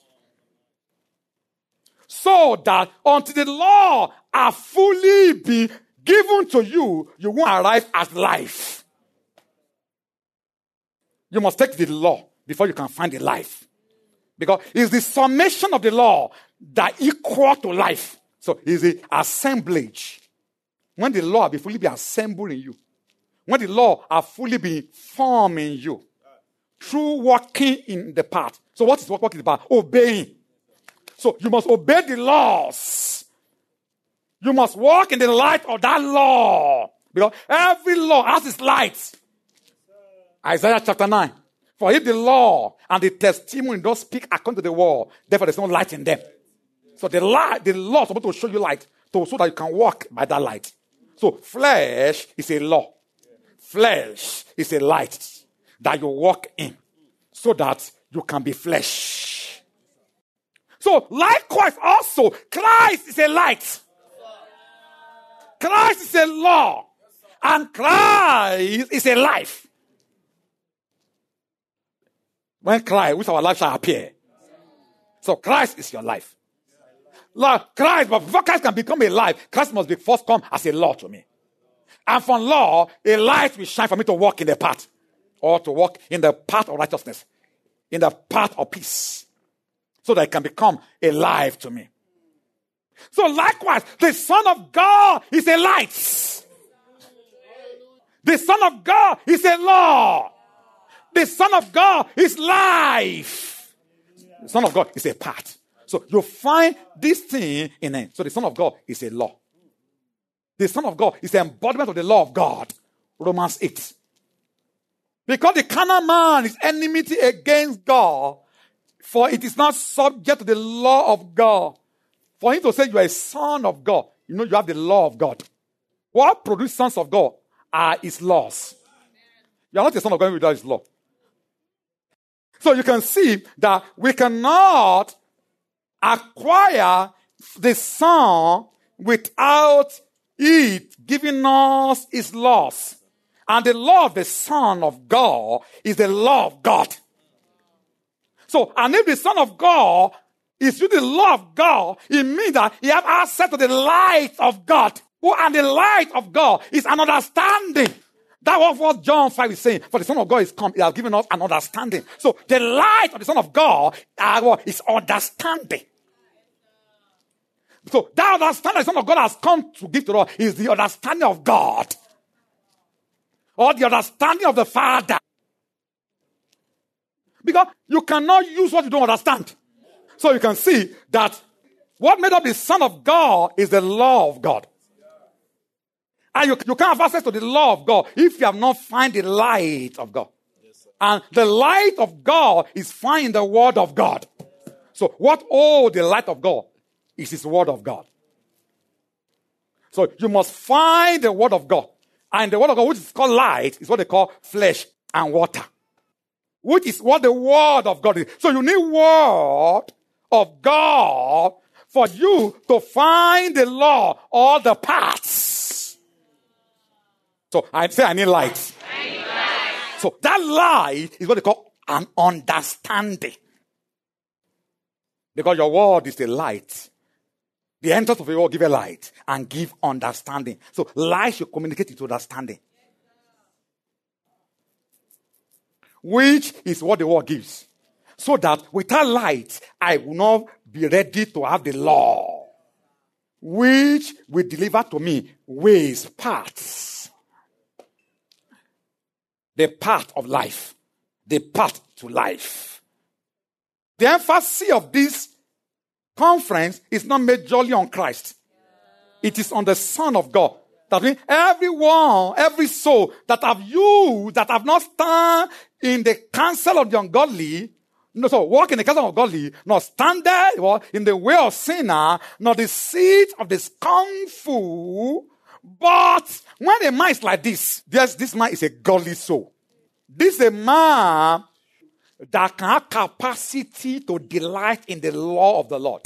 So that until the law are fully be given to you, you won't arrive at life. You must take the law. before you can find the life. Because it's the summation of the law that equal to life. So it's the assemblage. When the law will fully be assembled in you, when the law are fully be formed in you, through walking in the path. So what is walking in the path? Obeying. So you must obey the laws. You must walk in the light of that law. Because every law has its light. Isaiah chapter nine. For if the law and the testimony don't speak according to the word, therefore there's no light in them. So the light, the law is supposed to show you light, to, so that you can walk by that light. So flesh is a law. Flesh is a light that you walk in, so that you can be flesh. So likewise also, Christ is a light. Christ is a law. And Christ is a life. When Christ, which our life shall appear. So Christ is your life. Lord, Christ, but before Christ can become a life, Christ must be first come as a law to me. And from law, a light will shine for me to walk in the path. Or to walk in the path of righteousness. In the path of peace. So that it can become a life to me. So likewise, the Son of God is a light. The Son of God is a law. The Son of God is life. The Son of God is a path. So you find this thing in it. So the Son of God is a law. The Son of God is the embodiment of the law of God. Romans eight. Because the carnal man is enmity against God, for it is not subject to the law of God. For him to say you are a son of God, you know you have the law of God. What produces sons of God are his laws. You are not a son of God without his law. So you can see that we cannot acquire the Son without it giving us his laws. And the law of the Son of God is the law of God. So, and if the Son of God is with the law of God, it means that he has access to the light of God. And the light of God is an understanding. That was what John five is saying. For the Son of God is come, he has given us an understanding. So the light of the Son of God uh, is understanding. So that understanding the Son of God has come to give to us is the understanding of God. Or the understanding of the Father. Because you cannot use what you don't understand. So you can see that what made up the Son of God is the law of God. And you, you can't have access to the law of God if you have not found the light of God. Yes, and the light of God is found in the Word of God. So what oh the light of God is his Word of God. So you must find the Word of God. And the Word of God, which is called light, is what they call flesh and water. Which is what the Word of God is. So you need Word of God for you to find the law or the paths. So I say I need light. I need light. So that light is what they call an understanding. Because your word is the light. The entrance of your word give a light and give understanding. So light should communicate into understanding. Which is what the word gives. So that without light, I will not be ready to have the law. Which will deliver to me ways, paths. The path of life. The path to life. The emphasis of this conference is not majorly on Christ. It is on the Son of God. That means everyone, every soul that have used, that have not stand in the counsel of the ungodly, no, so walk in the counsel of the ungodly, nor stand there in the way of sinner, nor the seat of the scornful. But when a man is like this, yes, this man is a godly soul. This is a man that can have capacity to delight in the law of the Lord.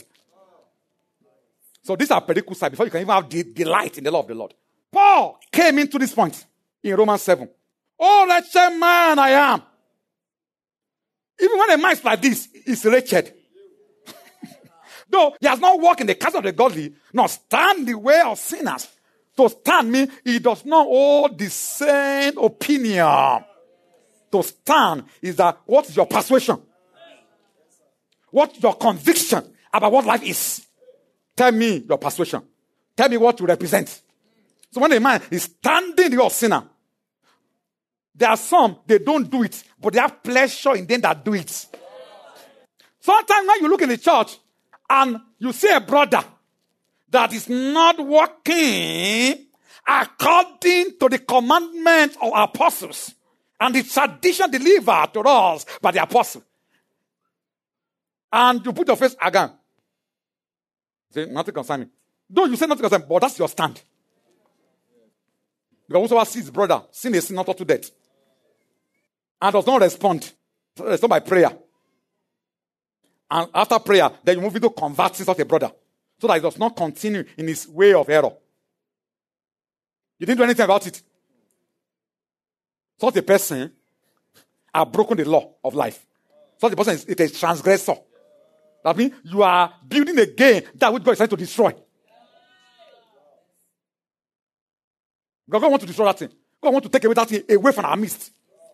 So these are prerequisites before you can even have the delight in the law of the Lord. Paul came into this point in Romans seven. Oh, wretched man I am. Even when a man is like this, he's wretched. Though he has not walked in the counsel of the godly, nor stand in the way of sinners. To stand me, he does not hold the same opinion. to stand is that what is your persuasion? What's your conviction about what life is? Tell me your persuasion. Tell me what you represent. So when a man is standing the sinner, there are some, they don't do it, but they have pleasure in them that do it. Sometimes when you look in the church and you see a brother that is not working according to the commandment of apostles and the tradition delivered to us by the apostle, and you put your face again, say, nothing concerns me. Don't you say nothing concerns me, but that's your stand. Because whosoever sees his brother, sin is sin not unto death, and does not respond, respond by prayer. And after prayer, then you move into converting such a brother, so that he does not continue in his way of error. You didn't do anything about it. Such a person has broken the law of life. Such a person is, is a transgressor. That means you are building again that which God is trying to destroy. God wants to destroy that thing. God wants to take away that thing away from our midst.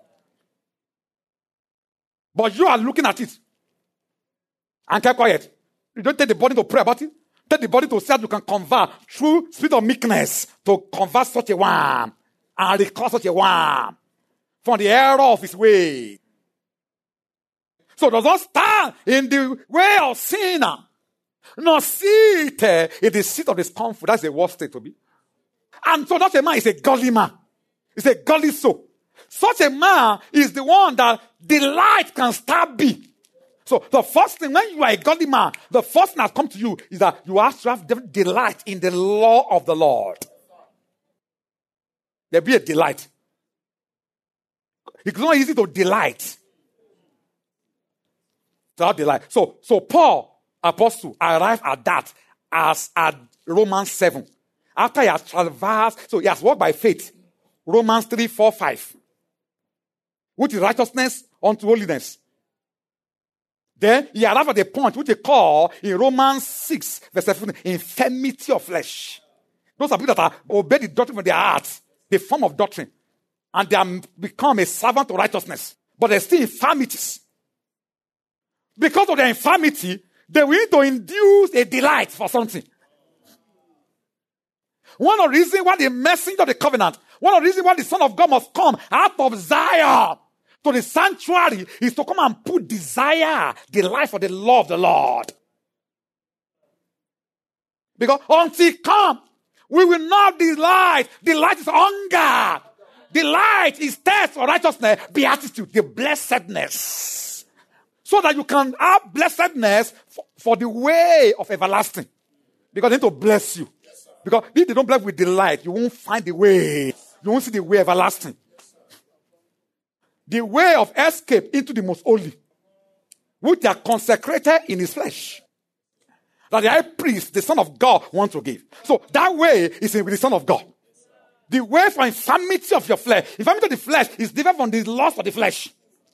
But you are looking at it and keep quiet. You don't take the body to pray about it. Take the body to say that you can convert through spirit of meekness to convert such a one and recall such a one from the error of his way. So does not stand in the way of sinner, nor sit uh, in the seat of discomfort. That's the worst state to be. And so that a man is a godly man. It's a godly soul. Such a man is the one that delight can start be. So the first thing, when you are a godly man, the first thing that comes to you is that you have to have delight in the law of the Lord. There be a delight. It's not easy to delight. To have delight. So, so Paul, apostle, arrived at that as at Romans seven. After he has traversed, so he has walked by faith. Romans three, four, five. Which is righteousness unto holiness. Then he arrived at the point which they call in Romans six, verse seven, infirmity of flesh. Those are people that are obey the doctrine of their hearts, the form of doctrine, and they have become a servant of righteousness. But there's still infirmities. Because of their infirmity, they will need to induce a delight for something. One of the reasons why the messenger of the covenant, one of the reasons why the Son of God must come out of Zion to the sanctuary is to come and put desire, the life of the law of the Lord. Because until he comes, we will not delight. Delight is hunger. Delight is thirst for righteousness, beatitude, the blessedness. So that you can have blessedness for, for the way of everlasting. Because they need to bless you. Because if they don't bless with delight, you won't find the way. You won't see the way everlasting. The way of escape into the most holy, which they are consecrated in his flesh. That the high priest, the Son of God, wants to give. So that way is with the Son of God. The way for infirmity of your flesh. Infirmity of the flesh is different from the lust of the flesh.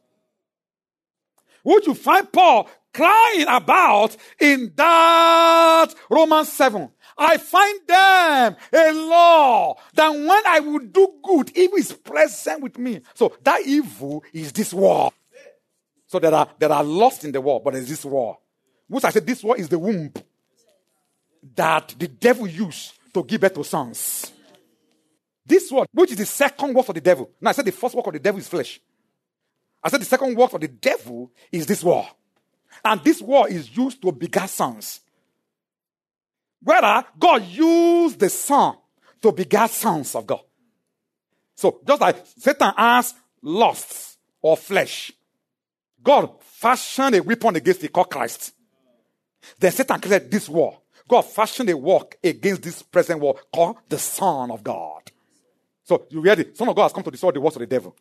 Which you find Paul crying about in that Romans seven. I find them a law that when I will do good, evil is present with me. So that evil is this war. So there are there are lost in the war, but there's this war. Which I said this war is the womb that the devil used to give birth to sons. This war, which is the second work of the devil. Now I said the first work of the devil is flesh. I said the second work of the devil is this war. And this war is used to beget sons. Whether God used the Son to beget sons of God. So, just like Satan has lusts or flesh, God fashioned a weapon against it called Christ. Then Satan created this war. God fashioned a work against this present war called the Son of God. So, you hear the Son of God has come to destroy the works of the devil.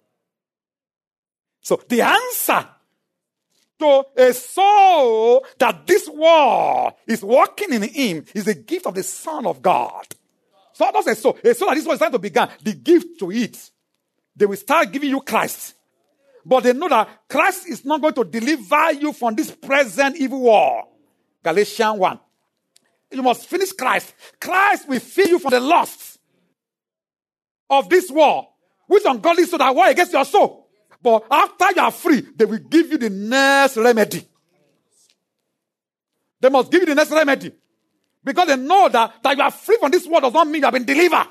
So, the answer to a soul that this war is working in him is the gift of the Son of God. So that's a soul. A soul that this war is trying to begin, the gift to it. They will start giving you Christ. But they know that Christ is not going to deliver you from this present evil war. Galatians one. You must finish Christ. Christ will free you from the lust of this war, which ungodly soul that war against your soul. But after you are free, they will give you the next remedy. They must give you the next remedy. Because they know that, that you are free from this world does not mean you have been delivered.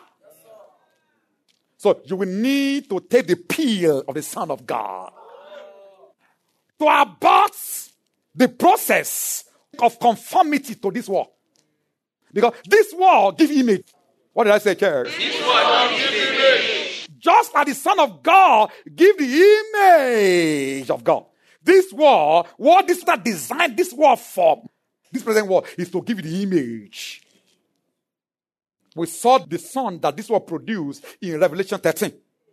So you will need to take the peel of the Son of God to abort the process of conformity to this world. Because this world gives image. What did I say, church? This world gives image. Just as the Son of God gives the image of God. This world, what this that designed this world for, this present world, is to give you the image. We saw the Son that this world produced in Revelation thirteen.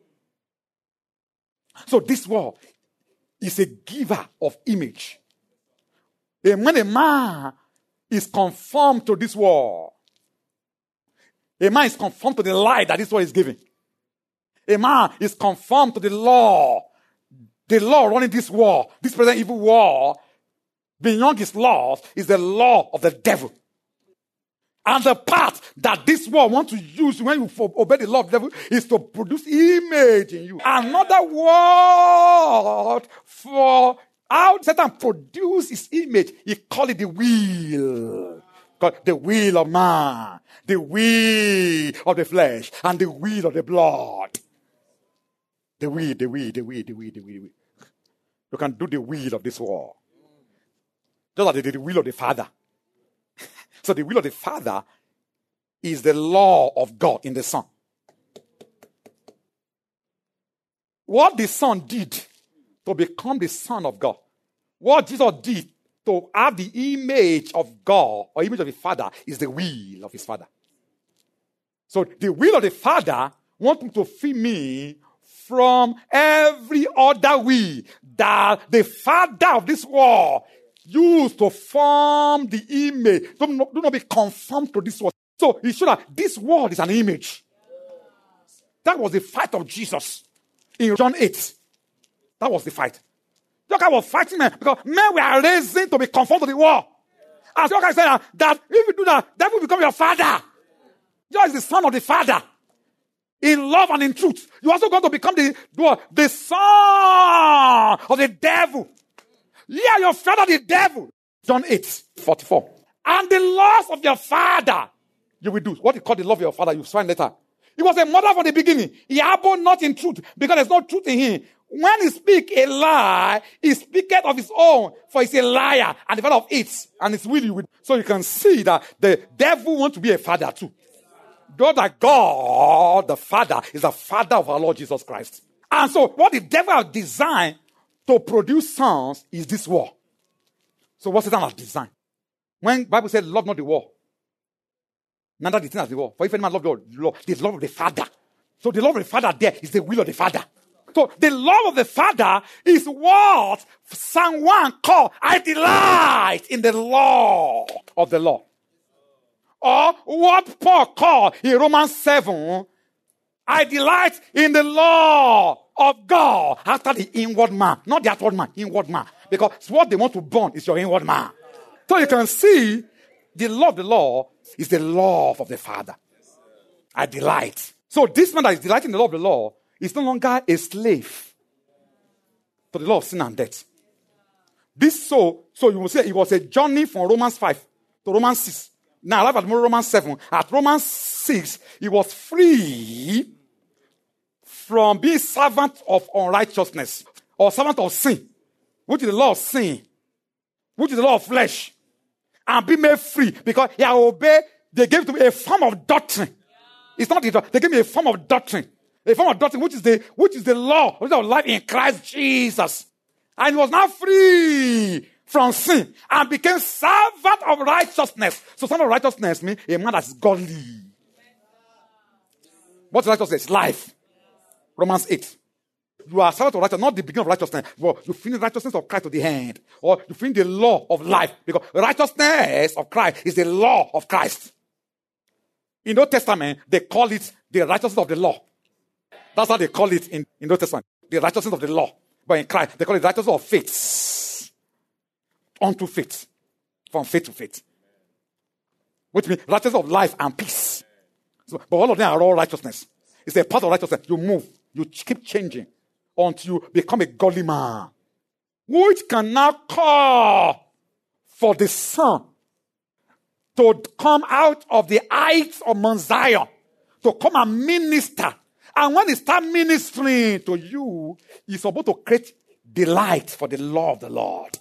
So this world is a giver of image. And when a man is conformed to this world, a man is conformed to the light that this world is giving. A man is conformed to the law. The law running this world, this present evil world, beyond his laws, is the law of the devil. And the path that this world wants to use when you obey the law of the devil is to produce image in you. Another word for how Satan produces his image, he called it the will. God, the will of man, the will of the flesh, and the will of the blood. The will, the will, the will, the will, the will, the will. You can do the will of this world. Just like they did the will of the Father. So the will of the Father is the law of God in the Son. What the Son did to become the Son of God, what Jesus did to have the image of God or image of the Father, is the will of his Father. So the will of the Father wants him to free me from every other will that the Father of this world used to form the image. Do not, do not be conformed to this world. So he showed that this world is an image. That was the fight of Jesus in John eight. That was the fight. Joka was fighting men because men were raised to be conformed to the world. And Joka said that if you do that, that will become your father. You is the son of the Father. In love and in truth. You're also going to become the, the son of the devil. Yeah, your father the devil. John eight, forty-four. And the laws of your father you will do. What you call the love of your father, you find later. He was a murderer from the beginning. He abode not in truth, because there's no truth in him. When he speak a lie, he speaketh of his own, for he's a liar, and the father of it, and his will you will. So you can see that the devil wants to be a father too. God, that God, the Father, is the Father of our Lord Jesus Christ. And so what the devil has designed to produce sons is this war. So what Satan has designed? When the Bible said, love not the war, neither the thing as the war. For if any man love the law, the love of the Father. So the love of the Father there is the will of the Father. So the love of the Father is what Psalm one called, I delight in the law of the Lord. Or what Paul called in Romans seven, I delight in the law of God after the inward man. Not the outward man, inward man. Because what they want to burn is your inward man. So you can see the law of the law is the love of the Father. I delight. So this man that is delighting in the law of the law is no longer a slave to the law of sin and death. This so, so you will say it was a journey from Romans five to Romans six. Now, arrive at Romans seven. At Romans six, he was free from being servant of unrighteousness or servant of sin, which is the law of sin, which is the law of flesh, and be made free because he had obeyed. They gave to me a form of doctrine. It's not the, they gave me a form of doctrine, a form of doctrine which is the which is the law of life in Christ Jesus, and he was now free from sin and became servant of righteousness. So servant of righteousness means a man that's godly. What's righteousness? Life. Romans eight. You are servant of righteousness, not the beginning of righteousness. Well, you finish righteousness of Christ to the end. Or you finish the law of life. Because righteousness of Christ is the law of Christ. In the Old Testament, they call it the righteousness of the law. That's how they call it in, in the Old Testament. The righteousness of the law. But in Christ, they call it righteousness of faith. Unto faith. From faith to faith. Which means righteousness of life and peace. So, but all of them are all righteousness. It's a part of righteousness. You move. You keep changing. until you become a godly man, which can now call for the sun to come out of the heights of Mount Zion, to come and minister. And when he starts ministering to you, he's supposed to create delight for the law of the Lord.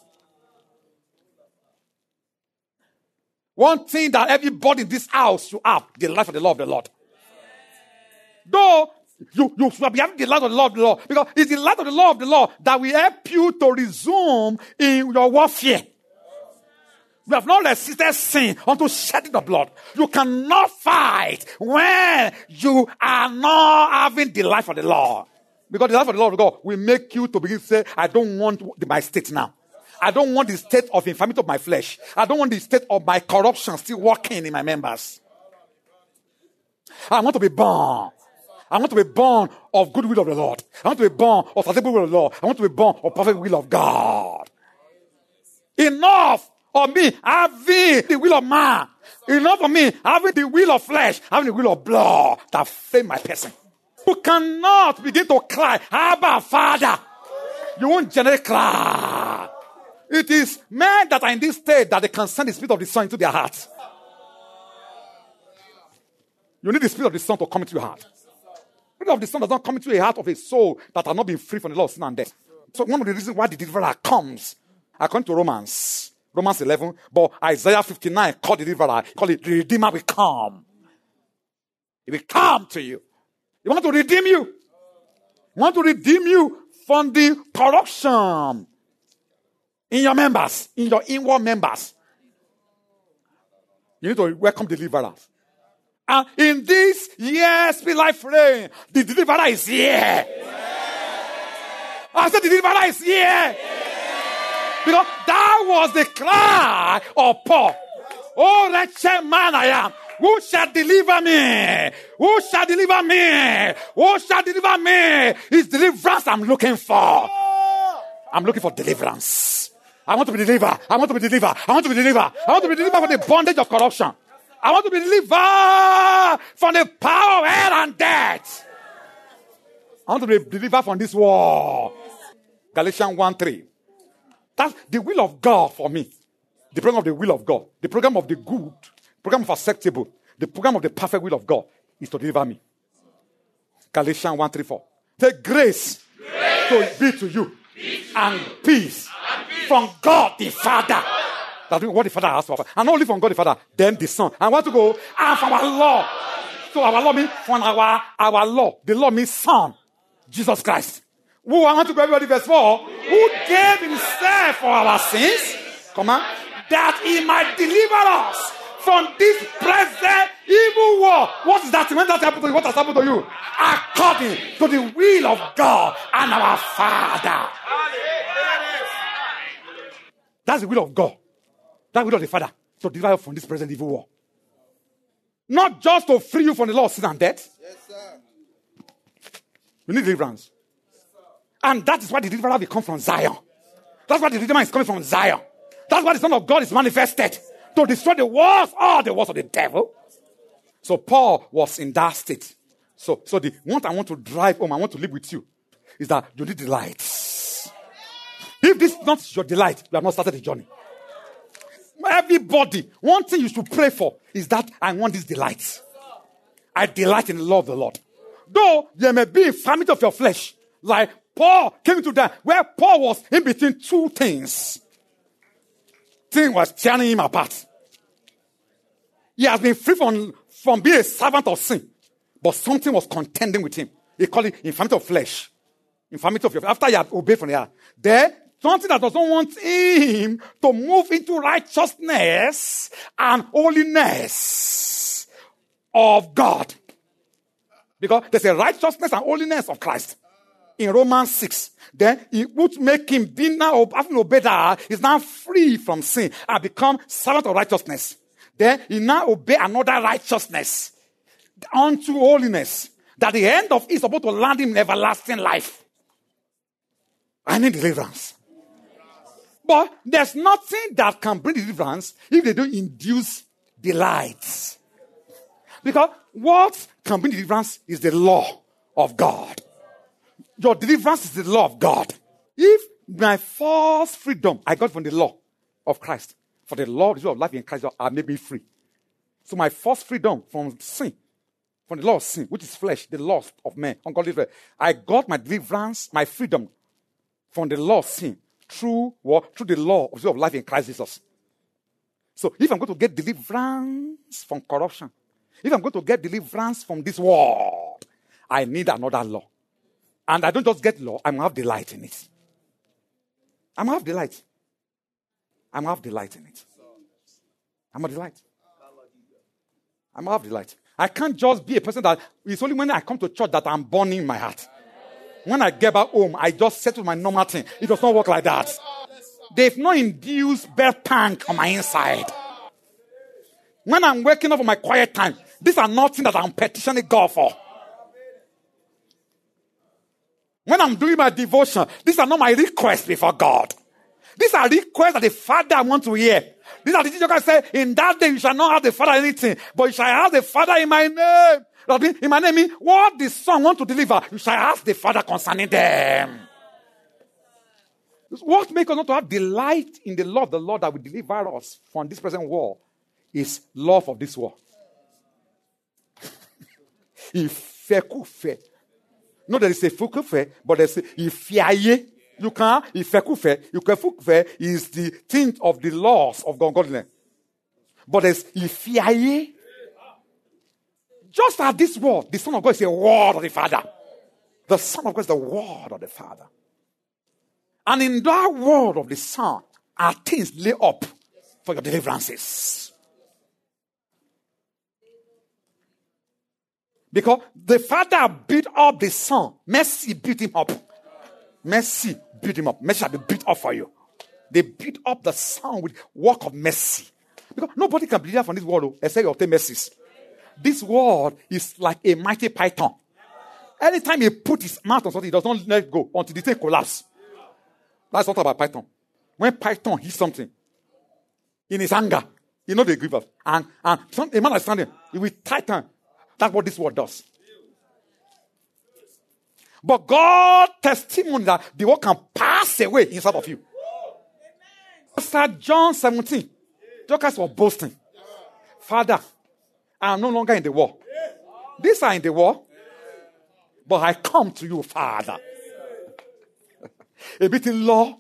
One thing that everybody in this house should have, the life of the law of the Lord. Though you, you should be having the light of the law of the Lord, because it's the light of the law of the Lord that will help you to resume in your warfare. You have not resisted sin unto shedding the blood. You cannot fight when you are not having the life of the Lord. Because the life of the Lord of God will make you to begin to say, I don't want my state now. I don't want the state of infirmity of my flesh. I don't want the state of my corruption still working in my members. I want to be born. I want to be born of good will of the Lord. I want to be born of acceptable will of the Lord. I want to be born of perfect will of God. Enough of me having the will of man. Enough of me having the will of flesh, having the will of blood that frame my person. You cannot begin to cry, Abba, Father. You won't generate cry. It is men that are in this state that they can send the spirit of the Son into their hearts. You need the spirit of the Son to come into your heart. The spirit of the Son does not come into a heart of a soul that has not been free from the law of sin and death. So one of the reasons why the deliverer comes, according to Romans, Romans eleven, but Isaiah fifty-nine called the deliverer, called it the Redeemer will come. He will come to you. He wants to redeem you. He wants to redeem you from the corruption in your members, in your inward members. You need to welcome deliverers. And in this year's life reign, the deliverer is here. Yeah. I said the deliverer is here. Yeah. Because that was the cry of Paul. Oh, wretched man I am. Who shall deliver me? Who shall deliver me? Who shall deliver me? It's deliverance I'm looking for. I'm looking for deliverance. I want to be delivered. I want to be delivered. I want to be delivered. I want to be delivered from the bondage of corruption. I want to be delivered from the power of hell and death. I want to be delivered from this war. Galatians one three. That's the will of God for me. The program of the will of God. The program of the good. The program of acceptable. The program of the perfect will of God is to deliver me. Galatians one three four. Take grace, grace to be to you peace and peace, and peace from God the Father. That's what the Father has for us. And not only from God the Father, then the Son. I want to go, and from our Lord. So our Lord means from our, our Lord. The Lord means Son. Jesus Christ. Who I want to go everybody verse four. Who gave himself for our sins. Come on. That he might deliver us from this present evil war. What is that? When that happened to you, what has happened to you? According to the will of God and our Father. That's the will of God. That will of the Father. To deliver you from this present evil war. Not just to free you from the law of sin and death. Yes, sir. You need deliverance. And that is why the deliverer will come from Zion. That's why the deliverer is coming from Zion. That's why the Son of God is manifested. To destroy the walls, all the walls of the devil. So Paul was in that state. So, so the one I want to drive home, I want to live with you, is that you need delight. If this is not your delight, you have not started the journey. Everybody, one thing you should pray for is that I want this delight. I delight in the law of the Lord. Though there may be infirmity of your flesh, like Paul came into that, where Paul was in between two things. Thing was tearing him apart. He has been free from, from being a servant of sin. But something was contending with him. He called it infirmity of flesh. Infirmity of your flesh. After he had obeyed from the heart. There, something that doesn't want him to move into righteousness and holiness of God. Because there's a righteousness and holiness of Christ. In Romans six, then it would make him be now, having obeyed that, is now free from sin and become servant of righteousness. Then he now obey another righteousness unto holiness. That the end of it is supposed to land him in everlasting life. I need deliverance. But there's nothing that can bring deliverance if they don't induce delight. Because what can bring deliverance is the law of God. Your deliverance is the law of God. If my false freedom I got from the law of Christ, for the law, the law of life in Christ, I made me free. So my false freedom from sin, from the law of sin, which is flesh, the lust of man, ungodly flesh, I got my deliverance, my freedom from the law of sin through what? Through the law of, the law of life in Christ Jesus. So if I'm going to get deliverance from corruption, if I'm going to get deliverance from this world, I need another law. And I don't just get law, I'm going to have delight in it. I'm going to have delight. I'm going to have delight in it. I'm going to delight. I'm going to have delight. I can't just be a person that, it's only when I come to church that I'm burning my heart. When I get back home, I just settle my normal thing. It does not work like that. They've not induced birth pang on my inside. When I'm waking up for my quiet time, these are nothing that I'm petitioning God for. When I'm doing my devotion, these are not my requests before God. These are requests that the Father wants to hear. These are the things God said, in that day you shall not have the Father anything, but you shall ask the Father in my name. That means, in my name, means what the Son wants to deliver, you shall ask the Father concerning them. What makes us not to have delight in the law of the Lord that will deliver us from this present war is love of this war. Ifekufe. No, there is a fukufe, but there's a ifiaye. You can, ifekufe, ifekufe is the thing of the laws of godliness. But there's ifiaye. Just as this word, the Son of God is a word of the Father. The Son of God is the word of the Father. And in that word of the Son are things laid up for your deliverances. Because the Father built up the Son. Mercy built him up. Mercy built him up. Mercy shall be built up for you. They built up the Son with work of mercy. Because nobody can deliver from this world except you obtain mercies. This world is like a mighty python. Anytime he put his mouth on something, he does not let it go until the thing collapses. That's what about python. When python hits something, in his anger, you know they give up. And, and some, a man is standing, he will tighten. That's what this world does. But God testimony that the world can pass away inside of you. Pastor John seventeen, Jokers were boasting. Father, I am no longer in the war. These are in the war. But I come to you, Father. A bit in law.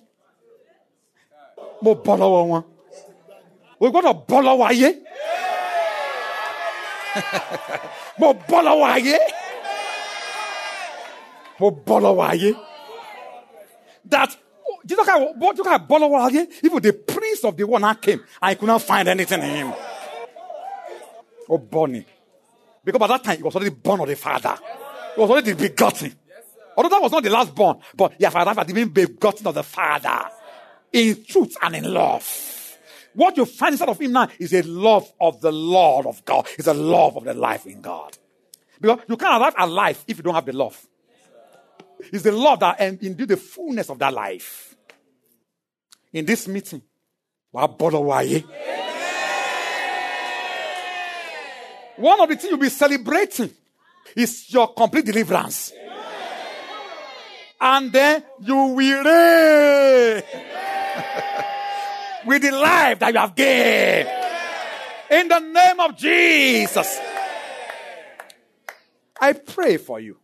Mo bolo one. We got a bolo wa ye. Mo bolo wa ye. Mo bolo wa ye. That Jesus what you got bolo wa ye? Even the prince of the war now came and I could not find anything in him. Oh, Bonnie. Because by that time, he was already born of the Father. He was already begotten. Although that was not the last born, but he had been begotten of the Father. In truth and in love. What you find inside of him now is a love of the Lord of God. It's a love of the life in God. Because you can't arrive at life if you don't have the love. It's the love that induces the fullness of that life. In this meeting, one of the things you'll be celebrating is your complete deliverance. And then you will reign with the life that you have gained. In the name of Jesus. I pray for you.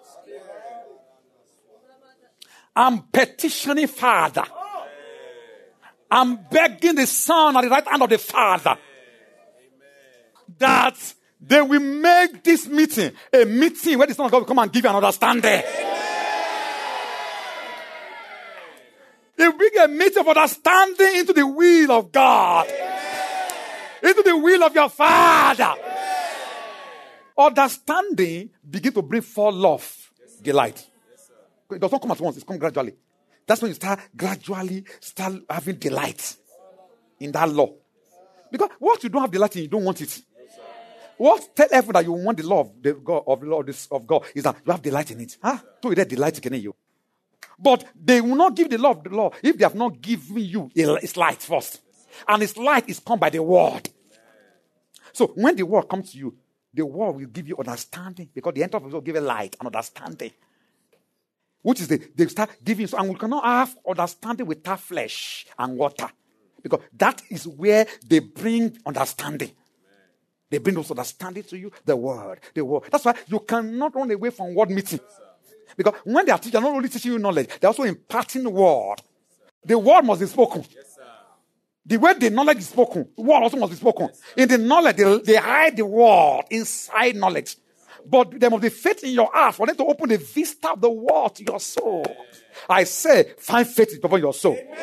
I'm petitioning Father. I'm begging the Son at the right hand of the Father that they will make this meeting a meeting where the Son of God will come and give you an understanding. They will bring a meeting of understanding into the will of God. Into the will of your Father. Understanding begin to bring forth love, delight. It does not come at once, it comes gradually. That's when you start gradually start having delight in that law. Because what you don't have delight in, you don't want it. What tell everyone that you want the law of the God of the law of God is that you have delight in it. Huh? So you delight in you. But they will not give the law of the law if they have not given you its light first. And its light is come by the word. So when the word comes to you, the word will give you understanding. Because the end of it will give you light and understanding. which is the, they start giving. So, and we cannot have understanding without flesh and water. Because that is where they bring understanding. They bring those understanding to you, the word, the word. That's why you cannot run away from word meeting. Because when they are teaching, they're not only teaching you knowledge, they're also imparting the word. The word must be spoken. Yes, sir. The way the knowledge is spoken, the word also must be spoken. Yes, in the knowledge, they, they hide the word inside knowledge. But there must be faith in your heart for them to open the vista of the word to your soul. Amen. I say, find faith in your soul. Amen.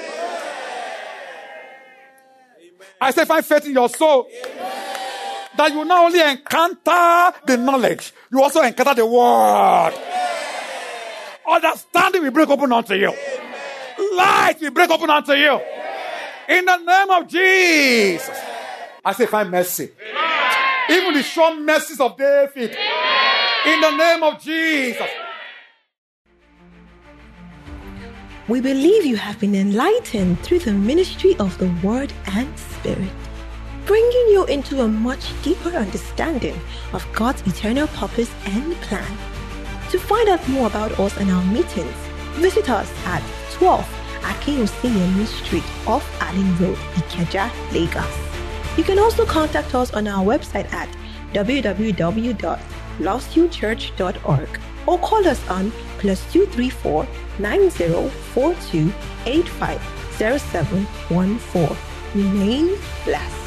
I say, find faith in your soul. Amen. That you not only encounter the knowledge, you also encounter the word. Amen. Understanding will break open unto you. Amen. Light will break open unto you. Amen. In the name of Jesus. Amen. I say, find mercy. Amen. Even the short mercies of David. Amen. In the name of Jesus. We believe you have been enlightened through the ministry of the Word and Spirit, bringing you into a much deeper understanding of God's eternal purpose and plan. To find out more about us and our meetings, visit us at twelve Akinwusinemi Street off Allen Road, Ikeja, Lagos. You can also contact us on our website at w w w dot lost you church dot org or call us on plus two three four nine zero four two eight five zero seven one four. Remain blessed.